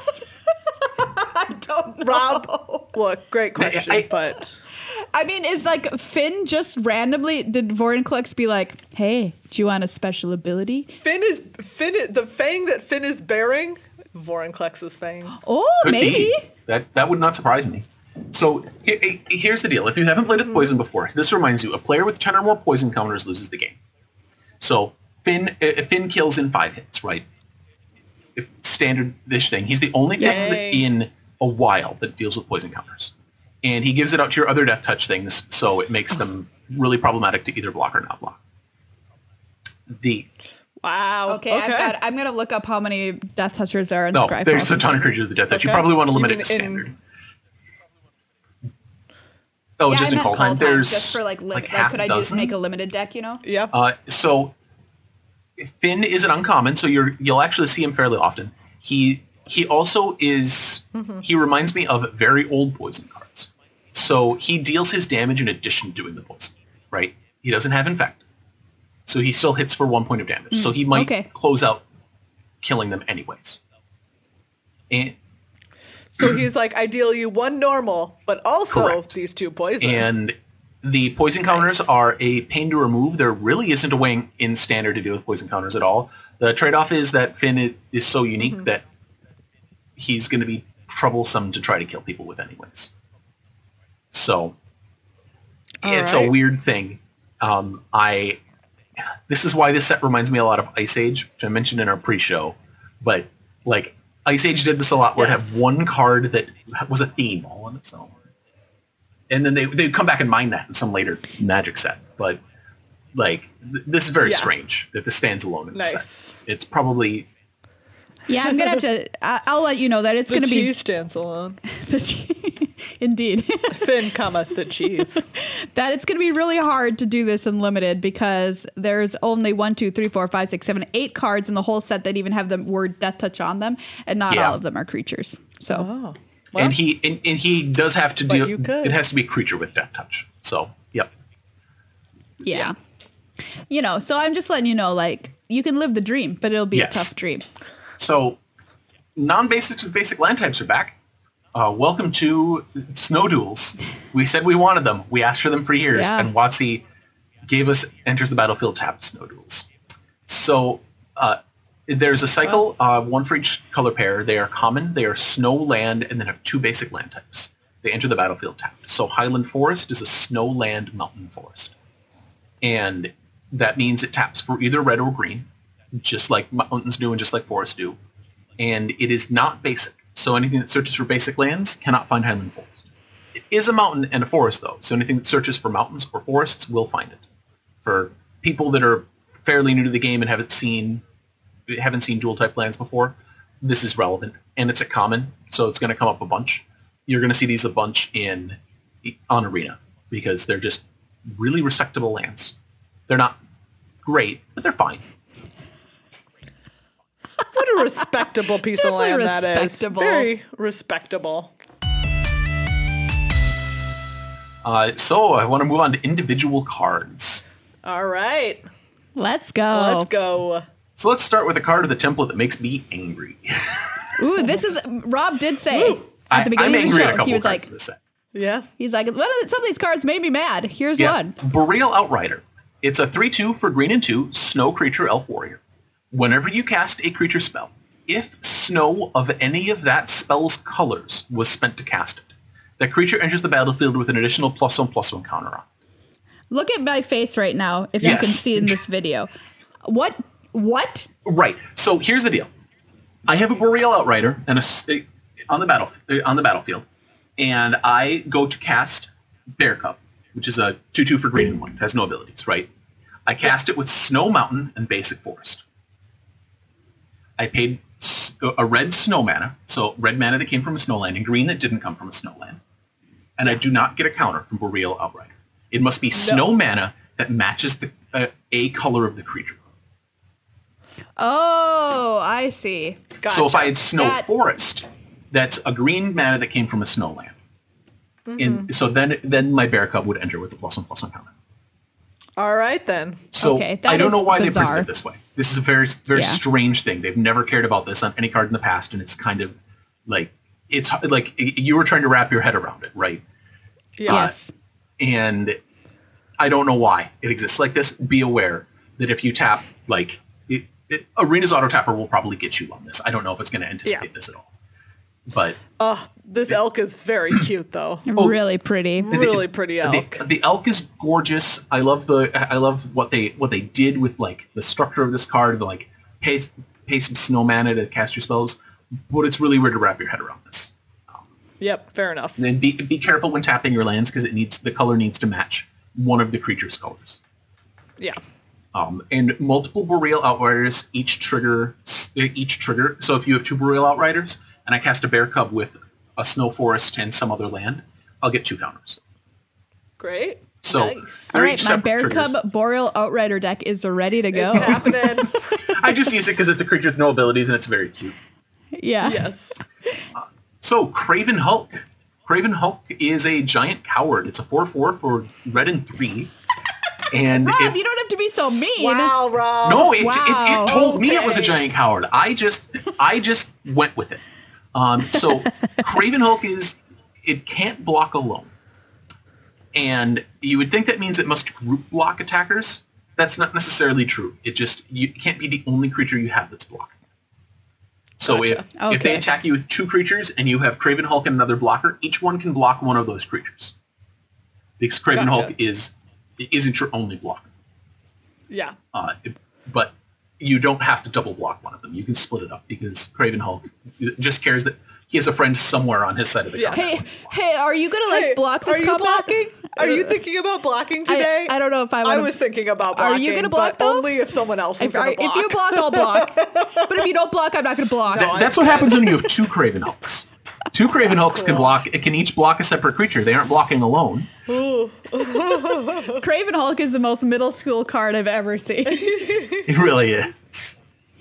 don't know. Rob, look, great question, but I mean, is like Finn just randomly, did Vorinclex be like, hey, do you want a special ability? the fang that Finn is bearing, Vorinclex's fang. Oh, Could maybe. be. That would not surprise me. So here's the deal. If you haven't played with poison before, this reminds you, a player with 10 or more poison counters loses the game. So Finn kills in 5 hits, right? If standard-ish thing. He's the only thing in a while that deals with poison counters. And he gives it out to your other Death Touch things, so it makes them really problematic to either block or not block. Wow. Okay, I'm going to look up how many Death Touchers there are in No, Scryfall. there's a ton of creatures with Death Touch. You probably want to limit it to Even standard. Oh, Yeah, just I in meant call time. There's just for like limit. Like, half could a I just dozen? make a limited deck, you know? Yeah. So Finn is an uncommon, so you'll actually see him fairly often. He also is. He reminds me of very old poison cards. So he deals his damage in addition to doing the poison, right? He doesn't have infect, so he still hits for 1 point of damage. So he might close out killing them anyways. And So he's like, I deal you 1 normal, but also Correct. these 2 poison. And the poison counters are a pain to remove. There really isn't a way in standard to deal with poison counters at all. The trade-off is that Finn is so unique that he's going to be troublesome to try to kill people with anyways. So it's a weird thing. This is why this set reminds me a lot of Ice Age, which I mentioned in our pre-show. But like Ice Age did this a lot, where it had one card that was a theme all on its own, and then they'd come back and mine that in some later Magic set. But like this is very strange that this stands alone in the set. It's probably Yeah, I'm gonna have to. I'll let you know that it's the gonna be. cheese stands alone. Indeed. Finn, comma, the cheese. That it's going to be really hard to do this in limited because there's only 1, 2, 3, 4, 5, 6, 7, 8 cards in the whole set that even have the word Death Touch on them, and not all of them are creatures. So, Well, and he does have to do. you could. It has to be a creature with Death Touch. So yep. yeah. You know, so I'm just letting you know, like, you can live the dream, but it'll be Yes. a tough dream. So non-basics with basic land types are back. Welcome to Snow Duels. We said we wanted them. We asked for them for years, and WotC gave us Enters the Battlefield tapped Snow Duels. So there's a cycle, 1 for each color pair. They are common, they are snow, land, and then have 2 basic land types. They enter the battlefield tapped. So Highland Forest is a snow, land, mountain forest. And that means it taps for either red or green, just like mountains do and just like forests do. And it is not basic. So anything that searches for basic lands cannot find Highland Forest. It is a mountain and a forest, though. So anything that searches for mountains or forests will find it. For people that are fairly new to the game and haven't seen dual type lands before, this is relevant. And it's a common, so it's going to come up a bunch. You're going to see these a bunch on Arena because they're just really respectable lands. They're not great, but they're fine. what a respectable piece of land that is. Respectable. Very respectable. So I want to move on to individual cards. All right. Let's go. Let's go. So let's start with a card of the template that makes me angry. Ooh, this is Rob did say at the beginning I'm of the angry at a show. couple He was cards like, in this set. Yeah. he's like, some of these cards made me mad. Here's one. Boreal Outrider. It's a 3/2 for green and 2, snow creature, elf warrior. Whenever you cast a creature spell, if snow of any of that spell's colors was spent to cast it, that creature enters the battlefield with an additional +1/+1 counter on. Look at my face right now, if you can see in this video. What? Right. So here's the deal. I have a Boreal Outrider and on the battlefield, and I go to cast Bear Cub, which is a 2/2 for green and 1. It has no abilities, right? I cast it with Snow Mountain and Basic Forest. I paid a red snow mana, so red mana that came from a snowland, and green that didn't come from a snowland. And I do not get a counter from Boreal Outrider. It must be snow mana that matches a color of the creature. Oh, I see. Gotcha. So if I had Snow That- Forest, that's a green mana that came from a snowland. And so then my Bear Cub would enter with the +1/+1 counter. All right, then. So Okay, that I don't is know why they bizarre. printed it this way. This is a very, very Yeah. strange thing. They've never cared about this on any card in the past, and it's kind of like it's like you were trying to wrap your head around it, right? Yeah. Yes. And I don't know why it exists like this. Be aware that if you tap, like, Arena's Auto Tapper will probably get you on this. I don't know if it's going to anticipate Yeah. this at all. But This elk is very cute, though. Really pretty. Really pretty elk. the elk is gorgeous. I love what they did with like the structure of this card. Like pay some snow mana to cast your spells, but it's really weird to wrap your head around this. Yep, fair enough. And then be careful when tapping your lands because the color needs to match one of the creature's colors. Yeah. And multiple Boreal Outriders each trigger. So if you have 2 Boreal Outriders and I cast a Bear Cub with a Snow Forest and some other land, I'll get 2 counters. Great. So Nice. they're All each right, my separate Bear triggers. Cub Boreal Outrider deck is ready to go. It's happening. I just use it because it's a creature with no abilities and it's very cute. Yeah. Yes. So Craven Hulk. Craven Hulk is a giant coward. It's a 4/4 for red and 3. And Rob, you don't have to be so mean. Wow, Rob. no, it Wow. told me it was a Okay. giant coward. I just went with it. So Craven Hulk it can't block alone. And you would think that means it must group block attackers. That's not necessarily true. You can't be the only creature you have that's blocking. So Gotcha. if they Okay. attack you with 2 creatures and you have Craven Hulk and another blocker, each one can block one of those creatures. Because Craven Gotcha. Hulk isn't your only blocker. Yeah. But you don't have to double block one of them. You can split it up because Craven Hulk just cares that he has a friend somewhere on his side of the Yeah. counter. Hey, are you gonna like Hey, block this Are you combat? blocking? Are you thinking about blocking today? I don't know if I want. was thinking about Are blocking. you gonna block, but though? only if someone else is If, going to block. if you block, I'll block. But if you don't block, I'm not gonna block. No, That's what happens when you have 2 Craven Hulks. 2 Craven Hulks can Cool. block. It can each block a separate creature. They aren't blocking alone. Craven Hulk is the most middle school card I've ever seen. It really is.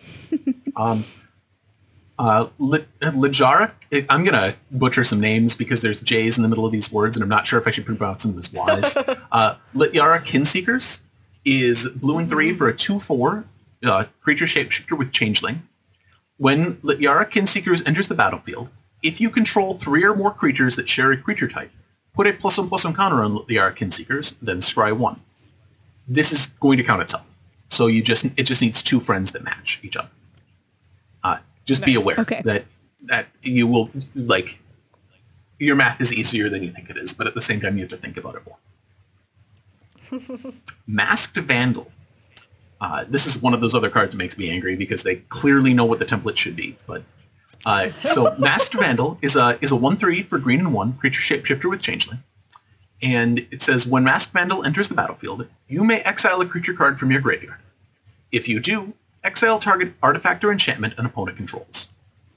Lijarik, I'm going to butcher some names because there's J's in the middle of these words, and I'm not sure if I should pronounce them as Y's. Lityara Kinseekers is blue and 3 for a 2/4 creature shapeshifter with Changeling. When Lityara Kinseekers enters the battlefield, if you control 3 or more creatures that share a creature type, put a +1/+1 counter on Lityara Kinseekers, then scry 1. This is going to count itself. So it just needs 2 friends that match each other. Just be Nice. aware Okay. that you will, like, your math is easier than you think it is, but at the same time you have to think about it more. Masked Vandal. This is one of those other cards that makes me angry because they clearly know what the template should be. But so Masked Vandal is a 1/3 for green and 1 creature shapeshifter with Changeling. And it says, when Masked Vandal enters the battlefield, you may exile a creature card from your graveyard. If you do, exile target artifact or enchantment an opponent controls.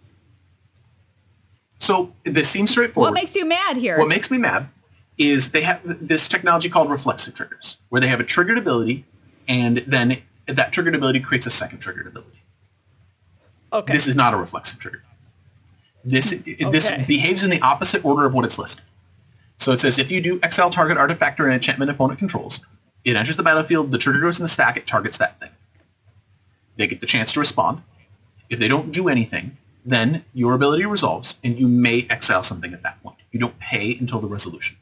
So this seems straightforward. What makes you mad here? What makes me mad is they have this technology called reflexive triggers, where they have a triggered ability, and then that triggered ability creates a second triggered ability. Okay. This is not a reflexive trigger. This Okay. behaves in the opposite order of what it's listed. So it says if you do exile target artifact or enchantment opponent controls, it enters the battlefield, the trigger goes in the stack, it targets that thing. They get the chance to respond. If they don't do anything, then your ability resolves, and you may exile something at that point. You don't pay until the resolution.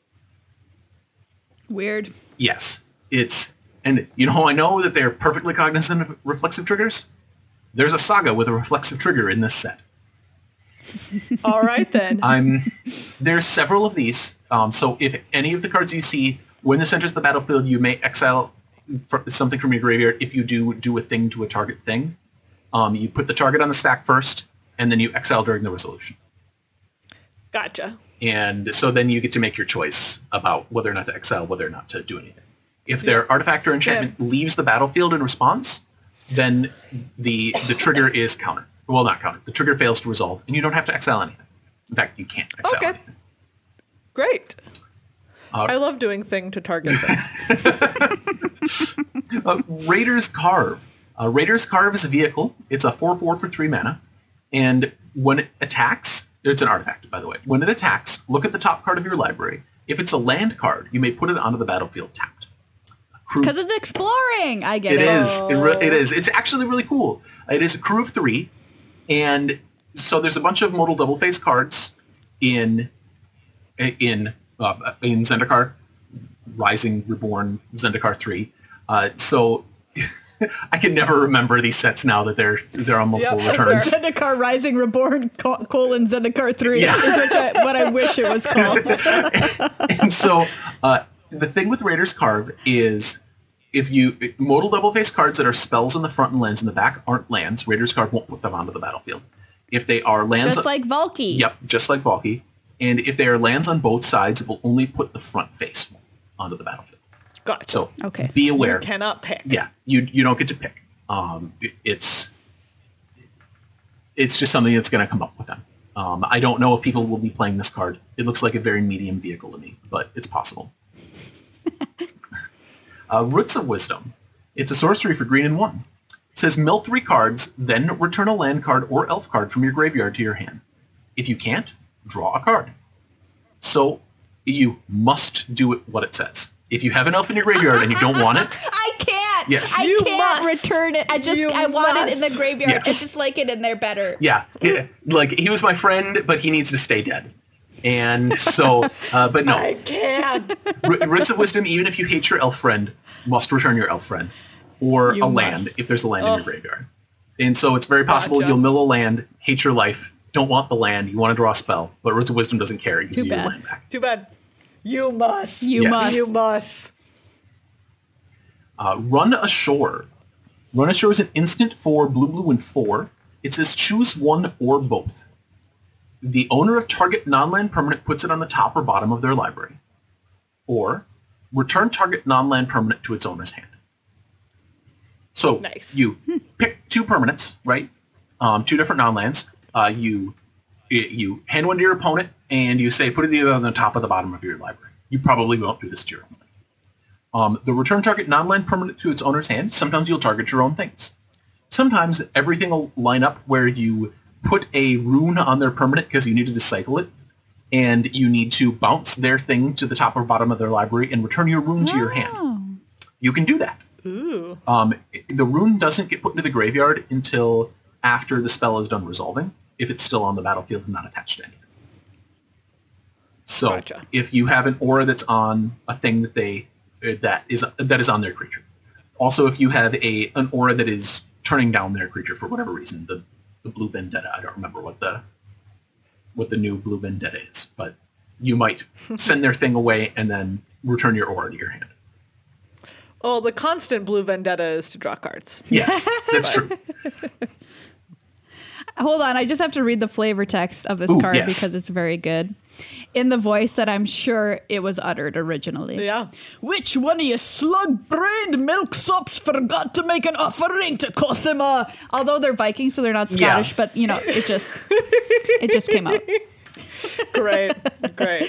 Weird. Yes, and you know how I know that they're perfectly cognizant of reflexive triggers? There's a saga with a reflexive trigger in this set. All right, then. There's several of these. So if any of the cards you see, when this enters the battlefield, you may exile something from your graveyard. If you do a thing to a target thing, you put the target on the stack first, and then you exile during the resolution. Gotcha. And so then you get to make your choice about whether or not to exile, whether or not to do anything. If their artifact or enchantment leaves the battlefield in response, then the trigger is countered. Well, not countered. The trigger fails to resolve, and you don't have to exile anything. In fact, you can't exile Okay. anything. Great. I love doing thing to target things. Raider's Carve. Raider's Carve is a vehicle. It's a 4/4 for 3 mana. And when it attacks, it's an artifact, by the way. When it attacks, look at the top card of your library. If it's a land card, you may put it onto the battlefield tapped. Because it's exploring. I get It it. is. It is. It's actually really cool. It is a crew of 3. And so there's a bunch of modal double face cards in Zendikar, Rising, Reborn, Zendikar 3. So I can never remember these sets now that they're on multiple returns. Zendikar Rising Reborn colon Zendikar 3 Yeah. is what I wish it was called. And so the thing with Raider's Carve is if you modal double face cards that are spells in the front and lands in the back aren't lands, Raider's Carve won't put them onto the battlefield. If they are lands, Just like Valky. Yep, just like Valky. And if they are lands on both sides, it will only put the front face onto the battlefield. Gotcha. So Okay. be aware. You cannot pick. Yeah, you don't get to pick. It's just something that's going to come up with them. I don't know if people will be playing this card. It looks like a very medium vehicle to me, but it's possible. Roots of Wisdom. It's a sorcery for 3 and 1. It says mill 3 cards, then return a land card or elf card from your graveyard to your hand. If you can't, draw a card. So you must do it what it says. If you have an elf in your graveyard and you don't want it, I can't. Yes. I You can't must. return it. I want it in the must. graveyard. Yes. I just like it in there better. yeah, like he was my friend, but he needs to stay dead. And so, but no, I can't. Roots of Wisdom, even if you hate your elf friend, must return your elf friend or You a land must. if there's a land in your graveyard. And so it's very possible Gotcha. you'll mill a land, hate your life, don't want the land, you want to draw a spell, but Roots of Wisdom doesn't care. You Too give your bad. land back. Too bad. You must. You Yes. must. You must. Run Ashore. Run Ashore is an instant for blue, and 4. It says choose one or both. The owner of target non-land permanent puts it on the top or bottom of their library. Or return target non-land permanent to its owner's hand. So Nice. you pick 2 permanents, right? 2 different non-lands. You hand one to your opponent, and you say put it either on the top or the bottom of your library. You probably won't do this to your opponent. The return target non-land permanent to its owner's hand. Sometimes you'll target your own things. Sometimes everything will line up where you put a rune on their permanent because you needed to cycle it, and you need to bounce their thing to the top or bottom of their library and return your rune to your hand. You can do that. Ooh. The rune doesn't get put into the graveyard until after the spell is done resolving, if it's still on the battlefield and not attached to anything. So Gotcha. if you have an aura that's on a thing that is on their creature. Also, if you have an aura that is turning down their creature for whatever reason, the blue vendetta. I don't remember what the new blue vendetta is, but you might send their thing away and then return your aura to your hand. Oh, the constant blue vendetta is to draw cards. Yes, that's true. Hold on, I just have to read the flavor text of this Ooh, card yes. because it's very good. In the voice that I'm sure it was uttered originally. Yeah. Which one of you slug-brained milksops forgot to make an offering to Cosima? Although they're Vikings, so they're not Scottish, Yeah. but, you know, it just came out. Great. Great.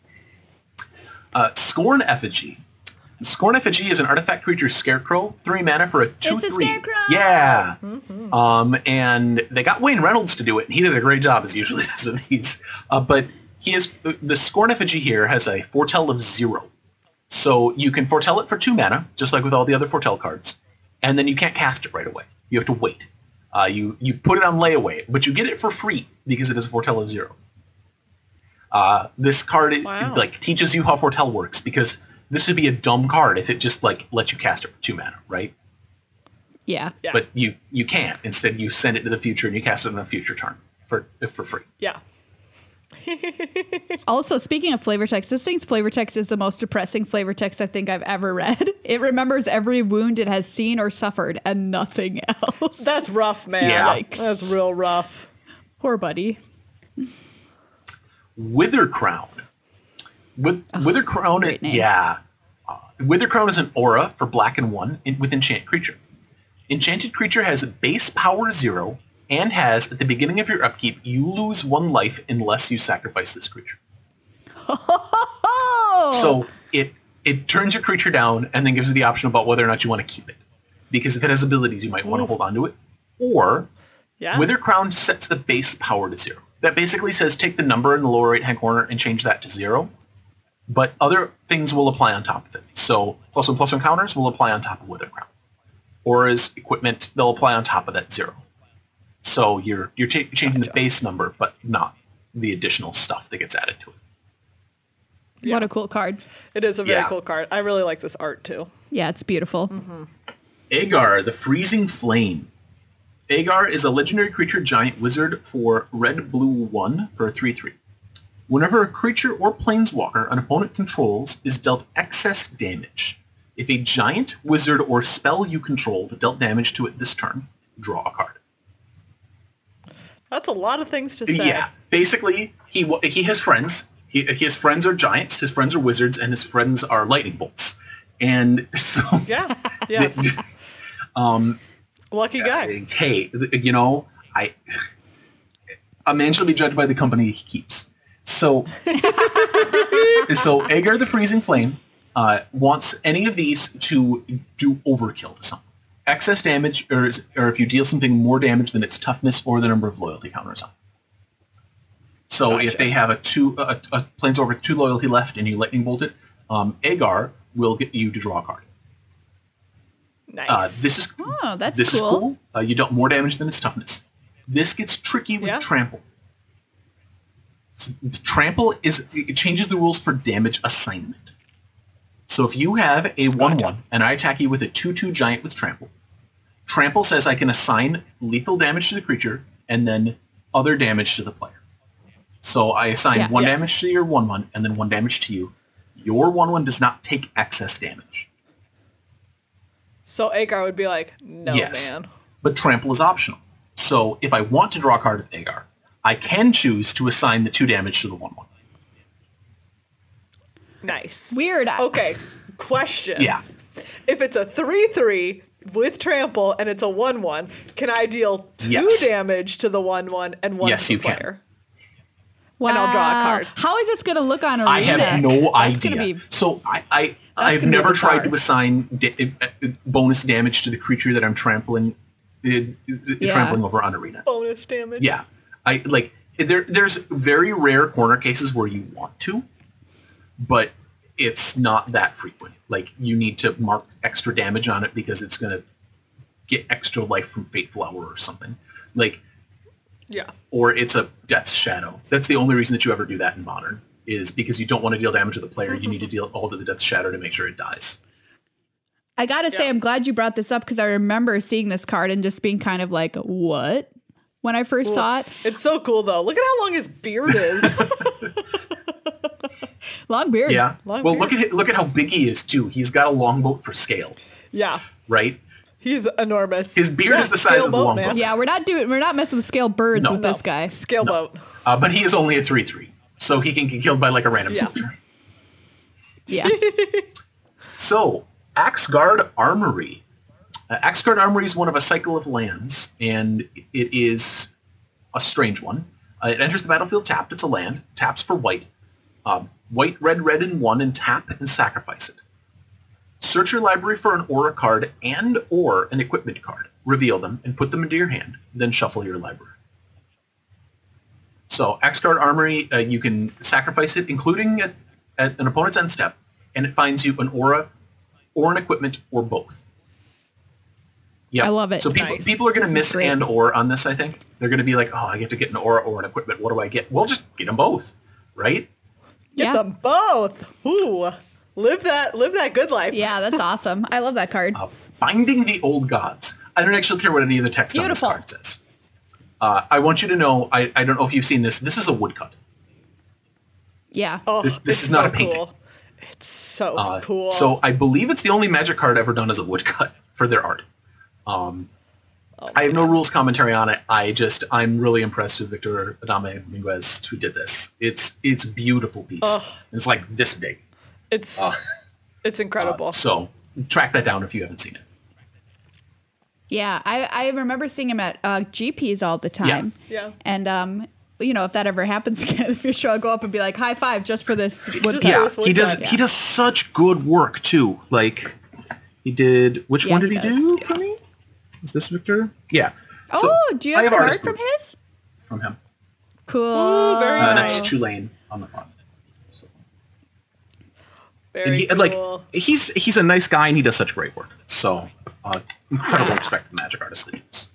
Scorn Effigy. Scorn Effigy is an artifact creature scarecrow, 3 mana for a 2/3. It's a scarecrow! Yeah. And they got Wayne Reynolds to do it, and he did a great job, as usually does with these. But the Scorn Effigy here has a foretell of 0. So you can foretell it for 2 mana, just like with all the other foretell cards, and then you can't cast it right away. You have to wait. You put it on layaway, but you get it for free because it is a foretell of 0. This card Wow. teaches you how foretell works, because this would be a dumb card if it just lets you cast it for 2 mana, right? Yeah. Yeah. But you can't. Instead, you send it to the future and you cast it on a future turn for free. Yeah. Also, speaking of flavor text, this thing's flavor text is the most depressing flavor text I think I've ever read. It remembers every wound it has seen or suffered and nothing else. That's rough, man. Yeah. Yikes. That's real rough. Poor buddy. Wither Crown. Wither Crown, great name. yeah. Wither Crown is an aura for black and 1 with enchant creature. Enchanted creature has base power 0 and has, at the beginning of your upkeep, you lose 1 life unless you sacrifice this creature. Oh! So it turns your creature down and then gives you the option about whether or not you want to keep it. because if it has abilities, you might want to hold on to it. Or Yeah. Wither Crown sets the base power to 0. That basically says take the number in the lower right-hand corner and change that to 0. But other things will apply on top of it. So +1/+1 counters will apply on top of Wither Crown. Or as equipment, they'll apply on top of that 0. So you're changing the base number, but not the additional stuff that gets added to it. What a cool card. It is a very Yeah. cool card. I really like this art too. Yeah, it's beautiful. Agar, the Freezing Flame. Agar is a legendary creature giant wizard for red, blue 1 for a 3/3. Whenever a creature or planeswalker an opponent controls is dealt excess damage, if a giant, wizard, or spell you controlled dealt damage to it this turn, draw a card. That's a lot of things to say. Yeah, basically, he has friends. His friends are giants, his friends are wizards, and his friends are lightning bolts. And so... Yeah. Yes. Lucky guy. Hey, you know, a man shall be judged by the company he keeps. So, Agar the Freezing Flame wants any of these to do overkill to something. Excess damage, or if you deal something more damage than its toughness or the number of loyalty counters on. So Gotcha. if they have a planeswalker with 2 loyalty left and you lightning bolt it, Agar will get you to draw a card. Nice. This is Oh, that's this cool. is cool. You dealt more damage than its toughness. This gets tricky with Yeah. Trample. Trample it changes the rules for damage assignment. So if you have a 1/1 Gotcha. and I attack you with a 2/2 giant with Trample, Trample says I can assign lethal damage to the creature and then other damage to the player. So I assign Yeah. 1 Yes. damage to your 1/1 and then 1 damage to you. Your 1/1 does not take excess damage. So Agar would be like, no, Yes. man. But Trample is optional. So if I want to draw a card with Agar, I can choose to assign the 2 damage to the 1/1. Nice. Weird. Okay, question. Yeah. If it's a 3/3 with trample and it's a 1/1, can I deal 2 Yes. damage to the 1/1 and 1 Yes, to you the can. player? Wow. and I'll draw a card. How is this going to look on Arena? I have no That's gonna idea. be- So I've gonna be never bizarre. tried to assign bonus damage to the creature that I'm trampling over on Arena. Bonus damage. Yeah, there's very rare corner cases where you want to, but it's not that frequent. Like you need to mark extra damage on it because it's going to get extra life from Fateful Hour or something. Yeah. Or it's a Death's Shadow. That's the only reason that you ever do that in Modern, is because you don't want to deal damage to the player. You need to deal all to the Death's Shadow to make sure it dies. I gotta say, Yeah. I'm glad you brought this up because I remember seeing this card and just being kind of like, what? When I first saw it. It's so cool though. Look at how long his beard is. Long beard. Yeah. Long Well, beard. look at how big he is too. He's got a longboat for scale, Yeah. right? He's enormous. His beard is the size scale of the boat, longboat. man. Yeah, we're not messing with scale birds No. with this guy. Scale boat. But he is only a 3/3, so he can get killed by like a random Yeah. soldier. Yeah. So, Axgard Armory. Axgard Armory is one of a cycle of lands, and it is a strange one. It enters the battlefield tapped. It's a land. Taps for white. White, red, red, and 1, and tap and sacrifice it. Search your library for an aura card and or an equipment card. Reveal them and put them into your hand. Then shuffle your library. So, Axgard Armory, you can sacrifice it, including at an opponent's end step, and it finds you an aura or an equipment or both. Yeah, I love it. So Nice. people are going to This is miss great. and or on this, I think. They're going to be like, oh, I get to get an aura or an equipment. What do I get? Well, just get them both, right? Get Yeah. them both. Ooh. Live that good life. Yeah, that's awesome. I love that card. Binding the Old Gods. I don't actually care what any of the text Beautiful. on this card says. I want you to know, I don't know if you've seen this. This is a woodcut. Yeah. Oh, This it's is not so a painting. Cool. It's so cool. So I believe it's the only Magic card ever done as a woodcut for their art. I have no rules commentary on it. I'm really impressed with Victor Adame Minguez who did this. It's a beautiful piece. It's like this big. it's incredible. So track that down if you haven't seen it. Yeah. I remember seeing him at GPs all the time. Yeah. And, if that ever happens again in the future, I'll go up and be like, high five just for this woodcut. Yeah. Yeah, this he woodcut, does. yeah. He does such good work too. Like He did. Which Yeah, one did he he does. do for me? Is this Victor? Yeah. So, Oh, do you I have some artist art from proof his? from him? Cool. very That's nice. Tulane on the front. So. And Very he, cool. like he's a nice guy and he does such great work. So incredible respect to Magic Artist Legions.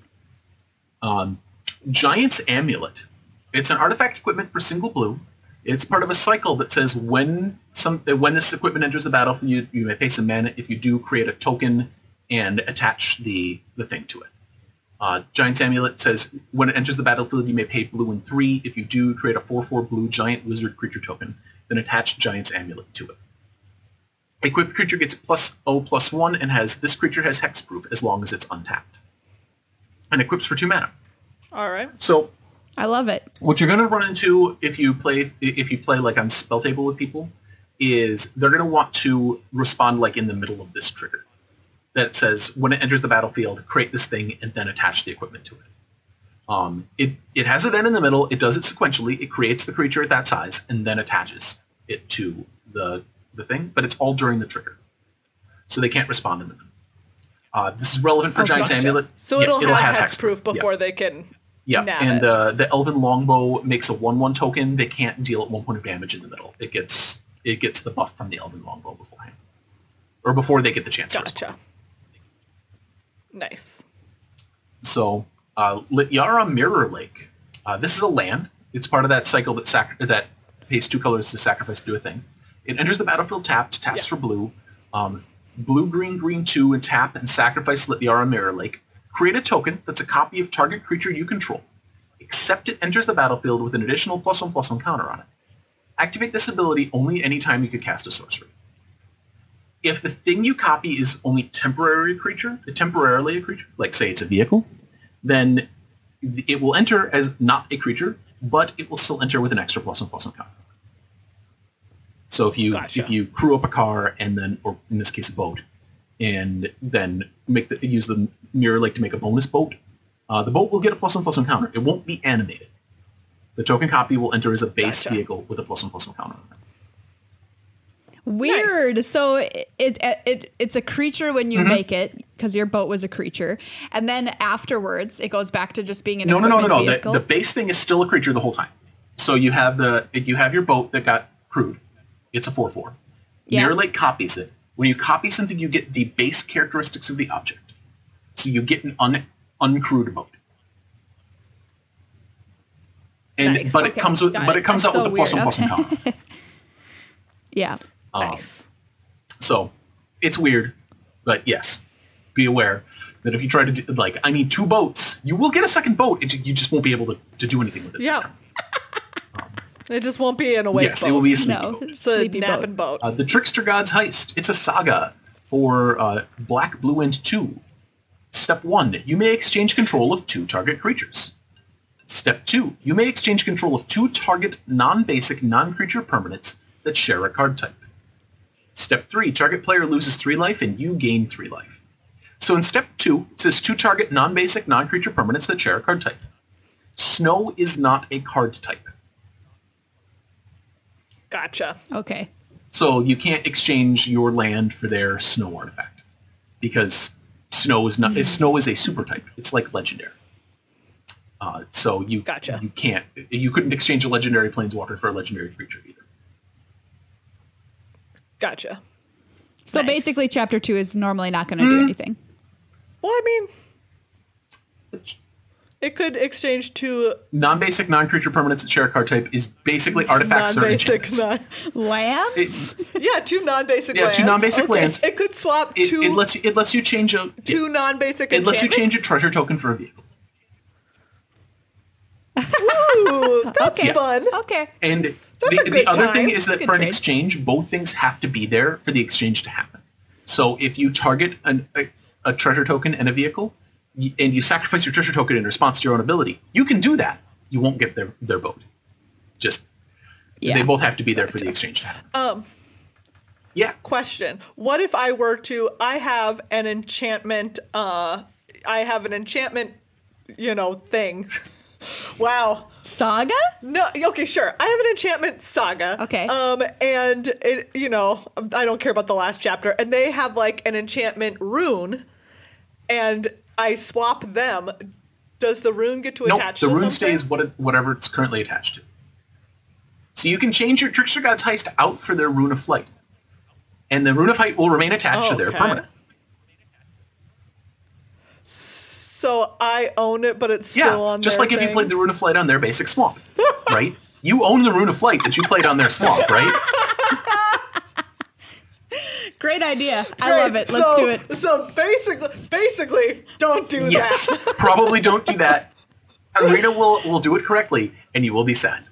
Giant's Amulet. It's an artifact equipment for single blue. It's part of a cycle that says when this equipment enters the battlefield, you may pay some mana. If you do, create a token and attach the thing to it. Giant's Amulet says when it enters the battlefield, you may pay blue and 3. If you do, create a 4/4 blue giant wizard creature token, then attach Giant's Amulet to it. Equipped creature gets +0/+1 and this creature has hexproof as long as it's untapped. And equips for 2 mana. All right. So I love it. what you're going to run into if you play like on spell table with people is they're going to want to respond like in the middle of this trigger that says when it enters the battlefield, create this thing and then attach the equipment to it. It has it then in the middle. It does it sequentially. It creates the creature at that size and then attaches it to the thing, but it's all during the trigger, so they can't respond in the middle. This is relevant for Giant's Gotcha. Amulet. So Yeah, it'll have hexproof hexproof before they can. Yeah, nab and it. the Elven Longbow makes a 1/1 token. They can't deal at 1 point of damage in the middle. It gets the buff from the Elven Longbow beforehand, or before they get the chance to respond. Gotcha. Nice. So, Lityara Mirror Lake. This is a land. It's part of that cycle that pays 2 colors to sacrifice to do a thing. It enters the battlefield taps for blue. Blue, green, green 2, and tap and sacrifice Lityara Mirror Lake. Create a token that's a copy of target creature you control. Except it enters the battlefield with an additional +1/+1 counter on it. Activate this ability only anytime you could cast a sorcery. If the thing you copy is only temporarily a creature, like say it's a vehicle, then it will enter as not a creature, but it will still enter with an extra +1/+1 counter. So if you crew up a car and then, or in this case a boat, and then use the Mirror Lake to make a bonus boat, the boat will get a +1/+1 counter. It won't be animated. The token copy will enter as a base vehicle with a +1/+1 counter on it. Weird. Nice. So it's a creature when you make it because your boat was a creature, and then afterwards it goes back to just being an equipment vehicle. The base thing is still a creature the whole time. So you have your boat that got crewed. It's a 4/4. Yeah. Mirror Lake copies it. When you copy something, you get the base characteristics of the object. So you get an uncrewed boat. And Nice. but it comes with got but it. it comes That's out so with a weird. +1/+1 counter. Yeah. Nice. So it's weird, but yes, be aware that if you try to do, I need 2 boats, you will get a second boat. You just won't be able to do anything with it. this Yeah. turn. It just won't be an awake Yes, boat. it will be a sleepy No. boat. It's a Sleepy napping boat. The Trickster God's Heist. It's a saga for Black, Blue, and 2. Step 1, you may exchange control of 2 target creatures. Step 2, you may exchange control of 2 target non-basic, non-creature permanents that share a card type. Step 3, target player loses 3 life and you gain 3 life. So in step 2, it says 2 target non-basic, non-creature permanents that share a card type. Snow is not a card type. Gotcha. Okay. So you can't exchange your land for their snow artifact because snow is not. Snow is a super type. It's like legendary. So you Gotcha. you can't. You couldn't exchange a legendary planeswalker for a legendary creature either. Gotcha. So Nice. basically, chapter 2 is normally not going to do anything. Well, I mean, it could exchange 2 Non-basic, non-creature permanents that share a card type is basically artifacts or non-basic. enchantments. Lands? Yeah, 2 non-basic Yeah, lands. 2 non-basic lands. It could swap 2 It lets you change a 2 non-basic It lets you change a enchantments? treasure token for a vehicle. Ooh, that's Okay. fun. Okay. And a the good other time. thing is that good for an trade. exchange, both things have to be there for the exchange to happen. So if you target a treasure token and a vehicle, and you sacrifice your treasure token in response to your own ability, you can do that. You won't get their boat. Just Yeah. they both have to be there for the exchange to happen. Yeah. Question. What if I were to I have an enchantment thing. Wow. Saga? No, okay, sure. I have an enchantment Saga. Okay. And it, I don't care about the last chapter. And they have like an enchantment rune, and I swap them. Does the rune get to attach to something? The rune stays whatever it's currently attached to. So you can change your Trickster God's Heist out for their Rune of Flight. And the Rune of Flight will remain attached to their permanent. So I own it, but it's still on just their like if thing. you played the Rune of Flight on their basic swamp, right? You own the Rune of Flight that you played on their swamp, right? Great idea. I love it. Let's do it. So basically, don't do Yes, that. probably don't do that. Arena will do it correctly, and you will be sad.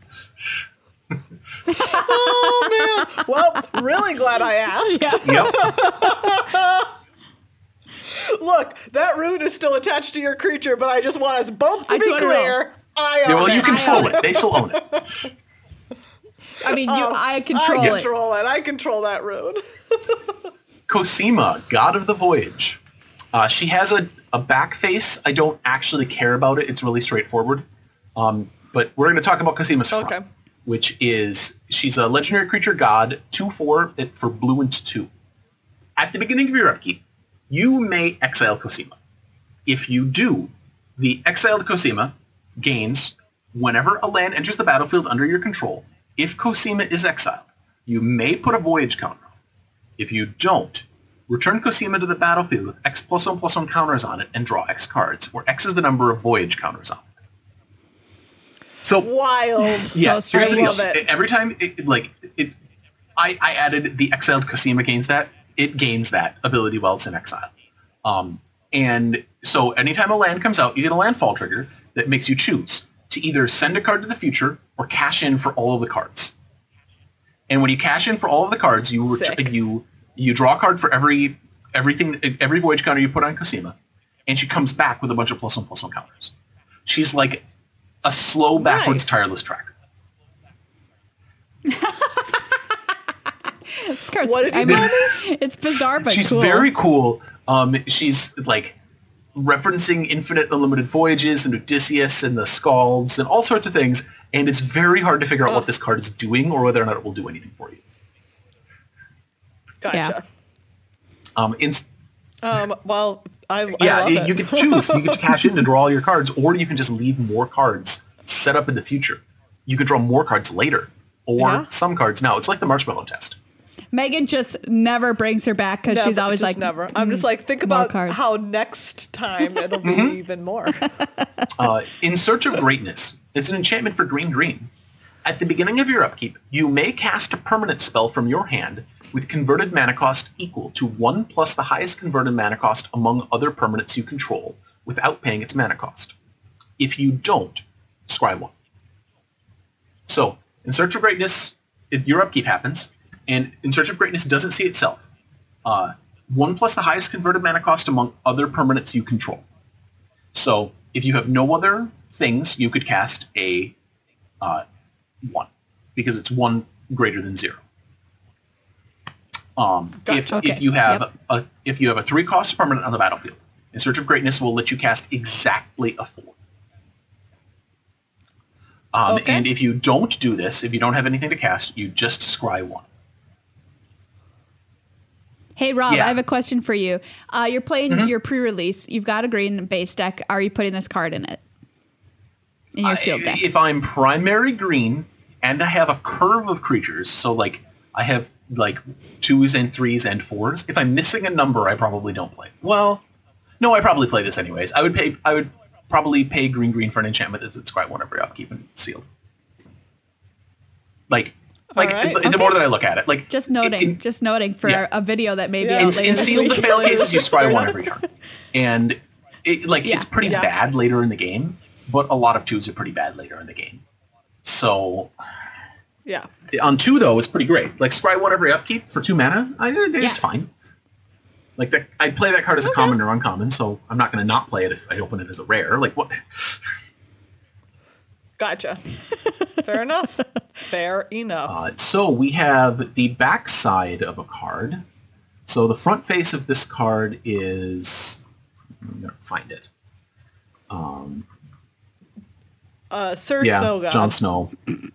Oh, man. Well, really glad I asked. Yeah. Yep. Look, that rune is still attached to your creature, but I just want us both to be clear. I own Well, you it. control it. They still own it. I mean, I control I it. control it. I control that rune. Cosima, God of the Voyage. She has a back face. I don't actually care about it. It's really straightforward. But we're going to talk about Cosima's front, which is she's a legendary creature god, 2/4 for blue and 2. At the beginning of your upkeep, you may exile Cosima. If you do, the exiled Cosima gains whenever a land enters the battlefield under your control. If Cosima is exiled, you may put a voyage counter on. If you don't, return Cosima to the battlefield with X+1/+1 counters on it and draw X cards, where X is the number of voyage counters on it. So wild. Yeah, So here's the strange. deal. Every time I added the exiled Cosima gains that. It gains that ability while it's in exile. And so anytime a land comes out, you get a landfall trigger that makes you choose to either send a card to the future or cash in for all of the cards. And when you cash in for all of the cards, you draw a card for every voyage counter you put on Cosima, and she comes back with a bunch of +1/+1 counters. She's like a slow backwards tireless tracker. This card's, What did you it's bizarre, but She's cool. very cool. She's like referencing infinite unlimited voyages and Odysseus and the Scalds and all sorts of things, and it's very hard to figure out what this card is doing or whether or not it will do anything for you. Gotcha. Well, I love it. You get to choose. You get to cash in to draw all your cards, or you can just leave more cards set up in the future. You can draw more cards later, or some cards now. It's like the marshmallow test. Megan just never brings her back because she's always like, never. I'm just like, think more about cards. how next time it'll be even more. In Search of Greatness. It's an enchantment for green. At the beginning of your upkeep, you may cast a permanent spell from your hand with converted mana cost equal to 1 plus the highest converted mana cost among other permanents you control without paying its mana cost. If you don't, scry 1. So, in Search of Greatness, your upkeep happens, and in Search of Greatness doesn't see itself. 1 plus the highest converted mana cost among other permanents you control. So, if you have no other things, you could cast a 1, because it's 1 greater than 0. If you have a 3-cost permanent on the battlefield, in Search of Greatness will let you cast exactly a 4. And if you don't do this, if you don't have anything to cast, you just scry 1. hey, Rob, Yeah. I have a question for you. You're playing your pre-release. You've got a green base deck. Are you putting this card in it? In your sealed deck? If I'm primary green and I have a curve of creatures, so like I have like 2s and 3s and 4s, if I'm missing a number, I probably don't play. Well, no, I probably play this anyways. I would probably pay green for an enchantment that's scry 1 every upkeep and sealed. The more that I look at it, like Just noting for a video that may be out later in this sealed week. to fail cases, you scry 1 every turn, and it's pretty bad later in the game. But a lot of 2s are pretty bad later in the game. So Yeah. on 2 though, it's pretty great. Like scry 1 every upkeep for 2 mana, it's fine. Like I play that card as a common or uncommon, so I'm not going to not play it if I open it as a rare. Like what? Gotcha. Fair enough. Fair enough. So we have the back side of a card. So the front face of this card is, I'm going to find it. Sir Yeah, Snow God. Jon Snow.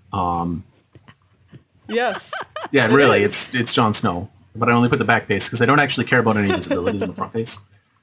Yes. Yeah, really, it's Jon Snow. But I only put the back face because I don't actually care about any of his abilities in the front face.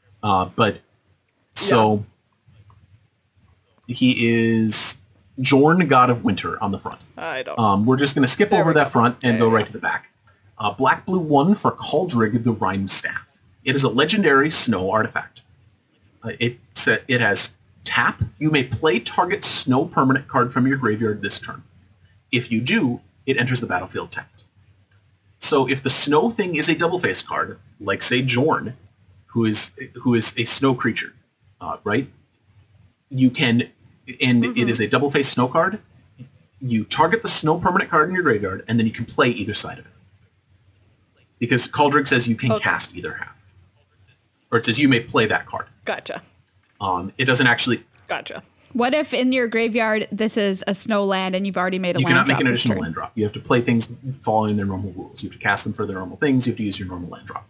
He is Jorn, God of Winter, on the front. I don't. We're just going to skip over we that go. front and Yeah, go yeah, right yeah. to the back. Black Blue 1 for Kaldrig the Rhyme Staff. It is a legendary snow artifact. It has tap. You may play target snow permanent card from your graveyard this turn. If you do, it enters the battlefield tapped. So if the snow thing is a double-faced card, like say Jorn, who is a snow creature, right? You can, and it is a double-faced snow card. You target the snow permanent card in your graveyard, and then you can play either side of it. Because Kaldrig says you can cast either half, or it says you may play that card. Gotcha. It doesn't actually. Gotcha. What if in your graveyard this is a snow land and you've already made a You land cannot drop make an this additional turn? land drop. You have to play things following their normal rules. You have to cast them for their normal things. You have to use your normal land drop.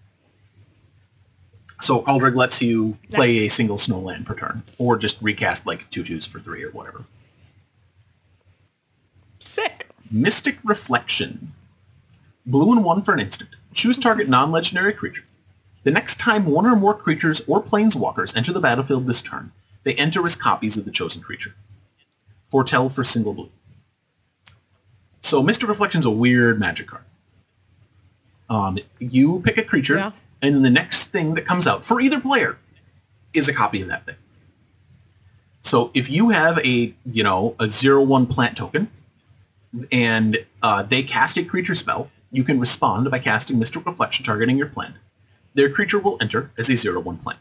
So Kaldrig lets you play a single snow land per turn, or just recast like 2/2s for 3 or whatever. Sick. Mystic Reflection. Blue and 1 for an instant. Choose target non-legendary creature. The next time one or more creatures or planeswalkers enter the battlefield this turn, they enter as copies of the chosen creature. Foretell for single blue. So Mystic Reflection is a weird magic card. You pick a creature, Yeah. and then the next thing that comes out for either player is a copy of that thing. So if you have a 0/1 plant token, and they cast a creature spell, you can respond by casting Mystic Reflection targeting your plant. Their creature will enter as a 0/1 plant.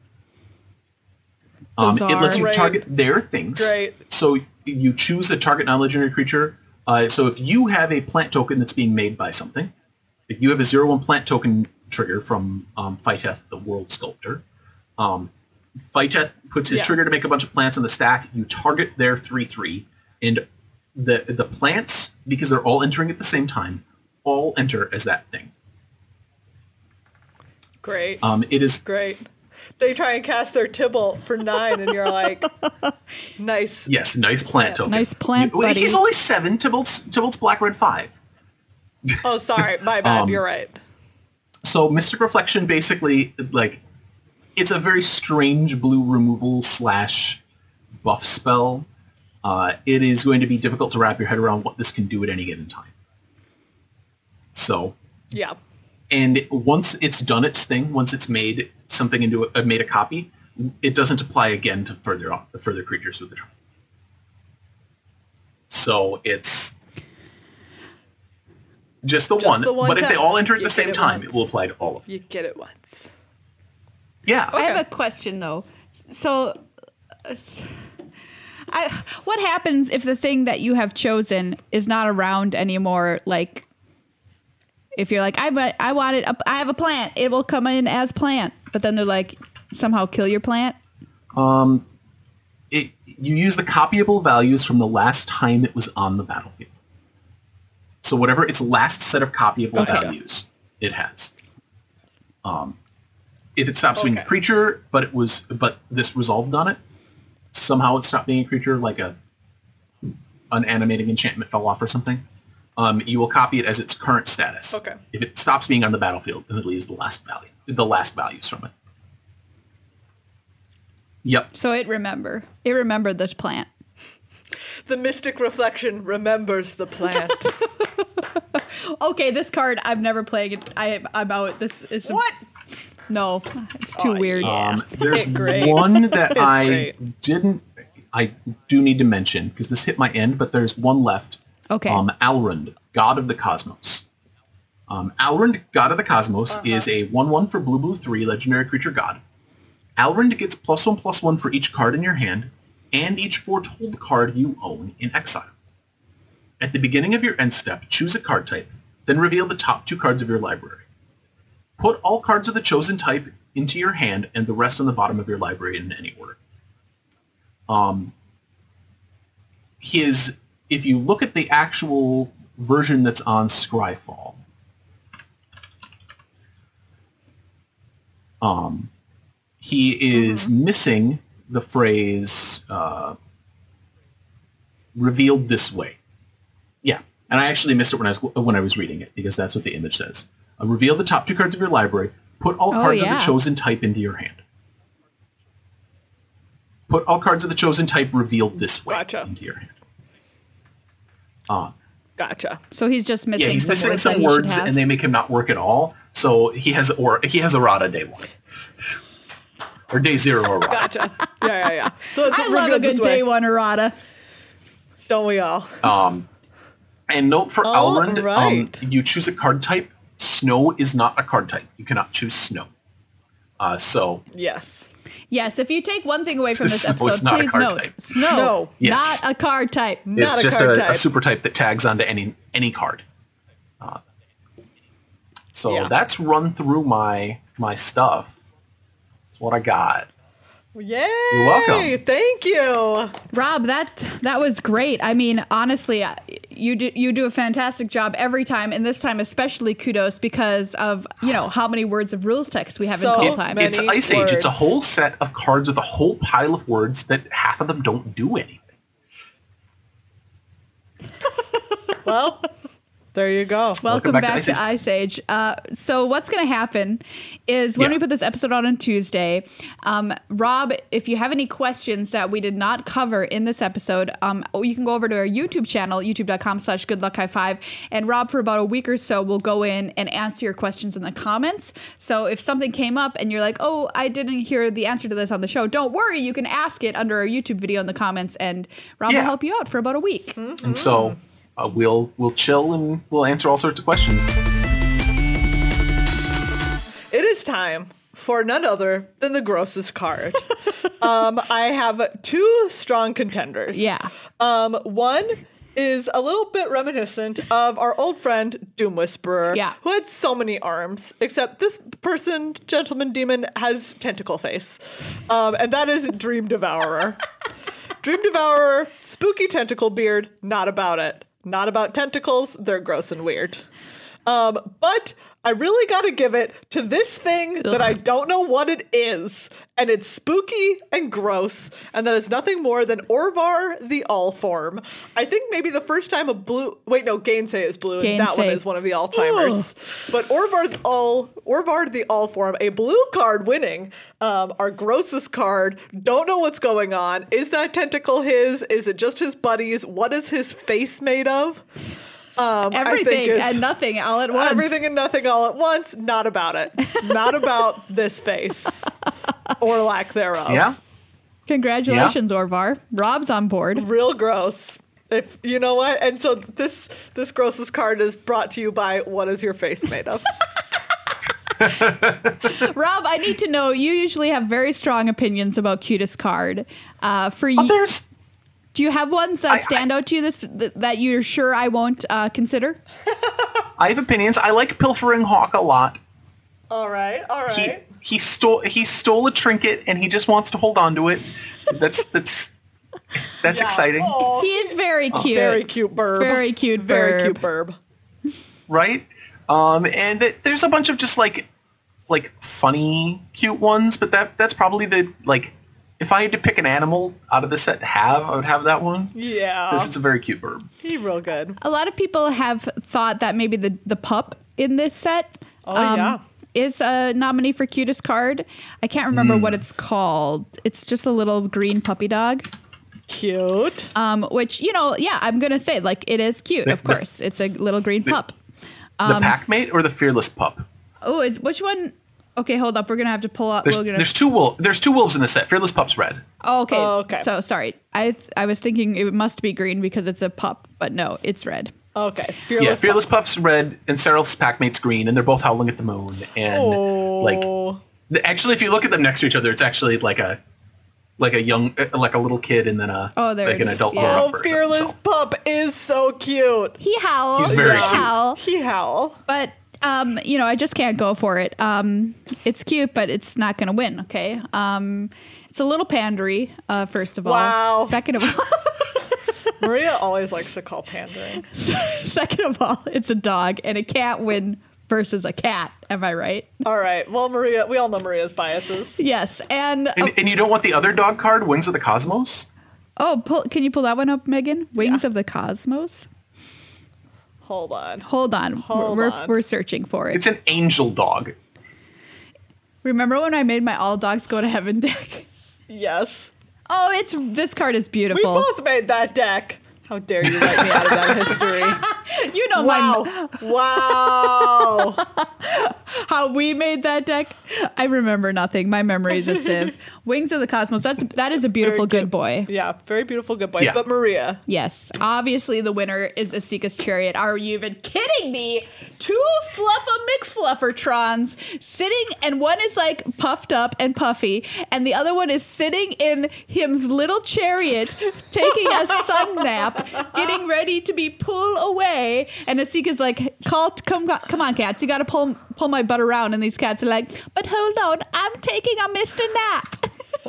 It lets you Bizarre. target their things. Great. So you choose a target non-legendary creature. So if you have a plant token that's being made by something, if you have a 0/1 plant token trigger from Phyteth, the World Sculptor, Phyteth puts his Yeah. trigger to make a bunch of plants in the stack. You target their 3/3, and the plants, because they're all entering at the same time, all enter as that thing. Great. It is Great. They try and cast their Tibble for 9, and you're like, nice. yes, nice plant token. Nice plant, Well, buddy. He's only 7. Tybalt's black red 5. Oh, sorry. My bad. You're right. So Mystic Reflection basically, like, it's a very strange blue removal / buff spell. It is going to be difficult to wrap your head around what this can do at any given time. So, Yeah. and once it's done its thing, once it's made something into made a copy, it doesn't apply again to further creatures with the turn. So it's just the one. the one But if they time. all enter at You the get same it time, once. it will apply to all of them. You get it once. Yeah. I have a question though. So, what happens if the thing that you have chosen is not around anymore? Like, if you're like, I want it, I have a plant, it will come in as plant, but then they're like, somehow kill your plant. You use the copyable values from the last time it was on the battlefield. So whatever its last set of copyable Gotcha. values it has. If it stops being a Okay. creature, but this resolved on it, somehow it stopped being a creature, like an animating enchantment fell off or something, you will copy it as its current status. Okay. If it stops being on the battlefield, then it leaves the last values from it. Yep. So it remembered the plant. The Mystic Reflection remembers the plant. Okay, this card I've never played. I'm out. This is What? No, it's too Oh, weird. yeah. There's Great. one that It's I great. do need to mention because this hit my end, but there's one left. Okay. Alrund, God of the Cosmos. Alrund, God of the Cosmos, is a 1/1 for blue 3 legendary creature god. Alrund gets +1/+1 for each card in your hand and each foretold card you own in exile. At the beginning of your end step, choose a card type, then reveal the top 2 cards of your library. Put all cards of the chosen type into your hand and the rest on the bottom of your library in any order. If you look at the actual version that's on Scryfall, he is missing the phrase revealed this way. Yeah, and I actually missed it when I was reading it because that's what the image says. Reveal the top 2 cards of your library. Put all cards of the chosen type into your hand. Put all cards of the chosen type revealed this way into your hand. Gotcha. So he's just missing. Yeah, he's missing words some words, and they make him not work at all. So he has errata day 1. Or day 0 errata. Gotcha. Yeah. So it's I love a good day 1 errata. Don't we all? And note for All Elrond, right. you choose a card type. Snow is not a card type. You cannot choose snow. So Yes. Yes, if you take one thing away from this Snow is episode, not a please card note, type. snow, Yes. not a card type. Not it's a just card type. a super type that tags onto any card. So that's run through my stuff. That's what I got. Yay! You're welcome. Thank you. Rob, that was great. I mean, honestly, you do a fantastic job every time, and this time especially kudos because of how many words of rules text we have in call time. It's Many Ice Age. It's a words. whole set of cards with a whole pile of words that half of them don't do anything. Well, there you go. Welcome back to Ice Age. So what's going to happen is when we put this episode on Tuesday, Rob, if you have any questions that we did not cover in this episode, you can go over to our YouTube channel, youtube.com/goodluckhighfive. And Rob, for about a week or so, will go in and answer your questions in the comments. So if something came up and you're like, oh, I didn't hear the answer to this on the show, don't worry. You can ask it under our YouTube video in the comments, and Rob will help you out for about a week. Mm-hmm. And so we'll chill and we'll answer all sorts of questions. It is time for none other than the grossest card. I have 2 strong contenders. Yeah. One is a little bit reminiscent of our old friend Doom Whisperer, who had so many arms, except this person, gentleman demon, has tentacle face. And that is Dream Devourer. Dream Devourer, spooky tentacle beard, not about it. Not about tentacles, they're gross and weird. But I really gotta give it to this thing that I don't know what it is. And it's spooky and gross. And that is nothing more than Orvar the Allform. I think maybe the first time a blue... Wait, no, Gainsay is blue. And that one is one of the Alzheimer's. But Orvar the Allform, a blue card winning, our grossest card. Don't know what's going on. Is that tentacle his? Is it just his buddies? What is his face made of? Everything and nothing all at once. Everything and nothing all at once. Not about it. Not about this face or lack thereof. Yeah. Congratulations, Orvar. Rob's on board. Real gross. If you know what, and so this grossest card is brought to you by what is your face made of? Rob, I need to know. You usually have very strong opinions about cutest card. For you. Do you have ones that stand out to you that you're sure I won't consider? I have opinions. I like Pilfering Hawk a lot. All right. He stole a trinket and he just wants to hold on to it. That's exciting. Oh, he is very cute. Very cute burb. Very cute burb. Right? And there's a bunch of just like funny cute ones, but that's probably the if I had to pick an animal out of the set to have, I would have that one. Yeah. This is a very cute bird. He's real good. A lot of people have thought that maybe the pup in this set is a nominee for cutest card. I can't remember what it's called. It's just a little green puppy dog. Cute. Which, I'm going to say, it is cute, of course. It's a little green pup. The Packmate or the Fearless Pup? Oh, which one? Okay, hold up. We're gonna have to pull up. There's two wolves in the set. Fearless Pup's red. Oh, okay. Okay. So sorry. I was thinking it must be green because it's a pup, but no, it's red. Okay. Fearless Pup's red and Seryl's Packmate's green, and they're both howling at the moon. And actually, if you look at them next to each other, it's actually like a little kid and then an adult. Yeah. Fearless Pup is so cute. He howls. He's very cute. He howl. But I just can't go for it. It's cute, but it's not going to win. Okay. It's a little pandery. First of all. Wow. Second of all, Maria always likes to call pandering. Second of all, it's a dog, and it can't win versus a cat. Am I right? All right. Well, Maria, we all know Maria's biases. Yes, and you don't want the other dog card, Wings of the Cosmos? Oh, can you pull that one up, Megan? Wings of the Cosmos. Hold on. Hold on. We're searching for it. It's an angel dog. Remember when I made my All Dogs Go to Heaven deck? Yes. Oh, this card is We beautiful. both made that deck. How dare you write me out of that history? You know Wow. how we made that deck. I remember nothing. My memory is a sieve. Wings of the Cosmos. That is a beautiful good boy. Yeah, very beautiful good boy. Yeah. But Maria. Yes, obviously the winner is Asika's Chariot. Are you even kidding me? Two McFluffertrons sitting, and one is like puffed up and puffy, and the other one is sitting in him's little chariot, taking a sun nap, getting ready to be pulled away. And Asika's like, come on, cats, you got to pull my butt around. And these cats are like, but hold on, I'm taking a Mr. Nap.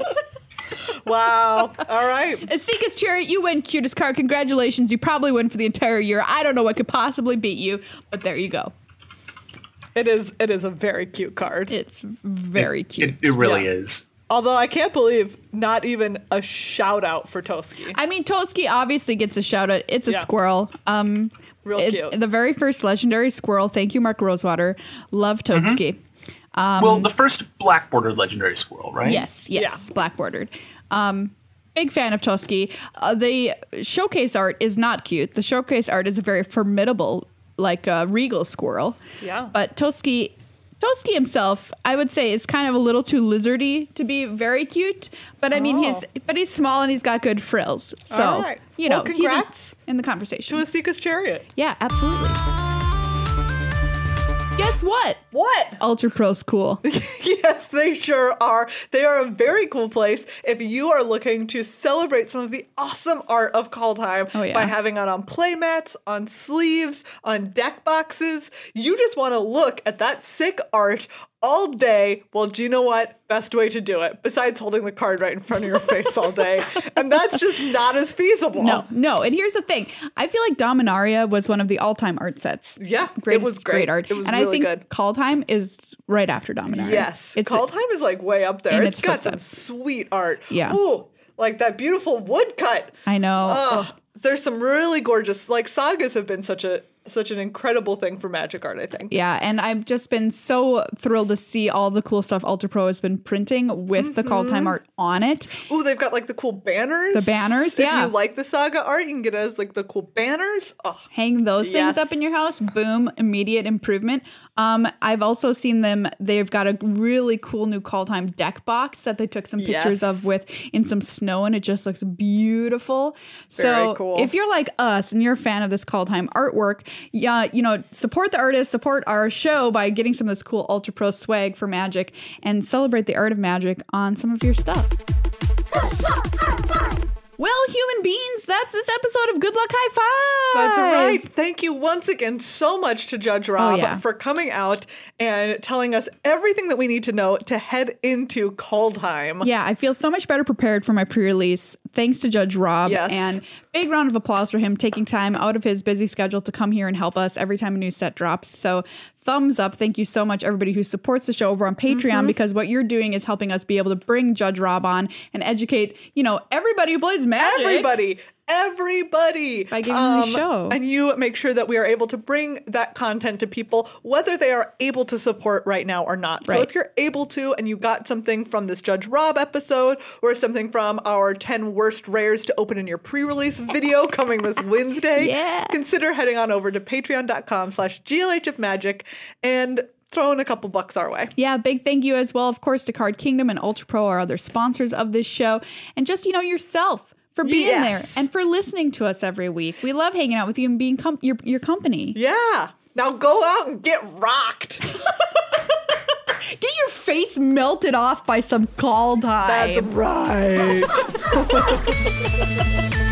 Wow. All right. Asika's Chariot, you win cutest card. Congratulations. You probably win for the entire year. I don't know what could possibly beat you, but there you go. It is a very cute card. It's very cute. It really Yeah. is. Although I can't believe not even a shout out for Toski. I mean, Toski obviously gets a shout out. It's a Yeah. squirrel. Real cute. The very first legendary squirrel. Thank you, Mark Rosewater. Love Toski. Well, the first black bordered legendary squirrel, right? Yes, Yeah. black bordered. Big fan of Toski. The showcase art is not cute. The showcase art is a very formidable, like a regal squirrel. Yeah. But Toski himself, I would say, is kind of a little too lizardy to be very cute. But I mean, he's small and he's got good frills. So All right. you know, Well, congrats he's in the conversation. to Asika's Chariot. Yeah, absolutely. Guess what? What? Ultra Pro's cool. Yes, they sure are. They are a very cool place if you are looking to celebrate some of the awesome art of Kaldheim Oh, yeah. by having it on playmats, on sleeves, on deck boxes. You just want to look at that sick art all day. Well, do you know what? Best way to do it, besides holding the card right in front of your face all day. And that's just not as feasible. No. And here's the thing. I feel like Dominaria was one of the all-time art sets. Yeah, Great, it was great. art. It was and really I think good. Kaldheim is right after Dominaria. Yes. It's Kaldheim is like way up there. in It's its got some footsteps. sweet art. Yeah. Ooh, like that beautiful woodcut. I know. Oh, there's some really gorgeous, like sagas have been such an incredible thing for Magic art, I think. Yeah, and I've just been so thrilled to see all the cool stuff Ultra Pro has been printing with the Kaldheim art on it. Ooh, they've got like the cool banners. The banners, if yeah. you like the saga art, you can get it as like the cool banners. Oh, Hang those things Yes. up in your house. Boom, immediate improvement. I've also seen them. They've got a really cool new Kaldheim deck box that they took some pictures Yes. of in some snow, and it just looks beautiful. So Very cool. if you're like us and you're a fan of this Kaldheim artwork, yeah, you know, support the artists, support our show by getting some of this cool Ultra Pro swag for Magic, and celebrate the art of Magic on some of your stuff. Well, human beings, that's this episode of Good Luck High Five. that's right. Thank you once again so much to Judge Rob yeah. for coming out and telling us everything that we need to know to head into Kaldheim. Yeah, I feel so much better prepared for my pre-release thanks to Judge Rob. Yes. And big round of applause for him taking time out of his busy schedule to come here and help us every time a new set drops. So thumbs up. Thank you so much, everybody who supports the show over on Patreon, because what you're doing is helping us be able to bring Judge Rob on and educate, you know, everybody who plays Magic. Everybody By giving them the show. And you make sure that we are able to bring that content to people, whether they are able to support right now or not. So Right. if you're able to, and you got something from this Judge Rob episode or something from our 10 worst rares to open in your pre-release video coming this Wednesday, Yeah. consider heading on over to patreon.com/glhofmagic and throwing a couple bucks our way. Yeah, big thank you as well, of course, to Card Kingdom and Ultra Pro, our other sponsors of this show. And just, you know, yourself for being Yes. there and for listening to us every week. We love hanging out with you and being your company. Yeah. Now go out and get rocked. Get your face melted off by some Kaldheim. That's right.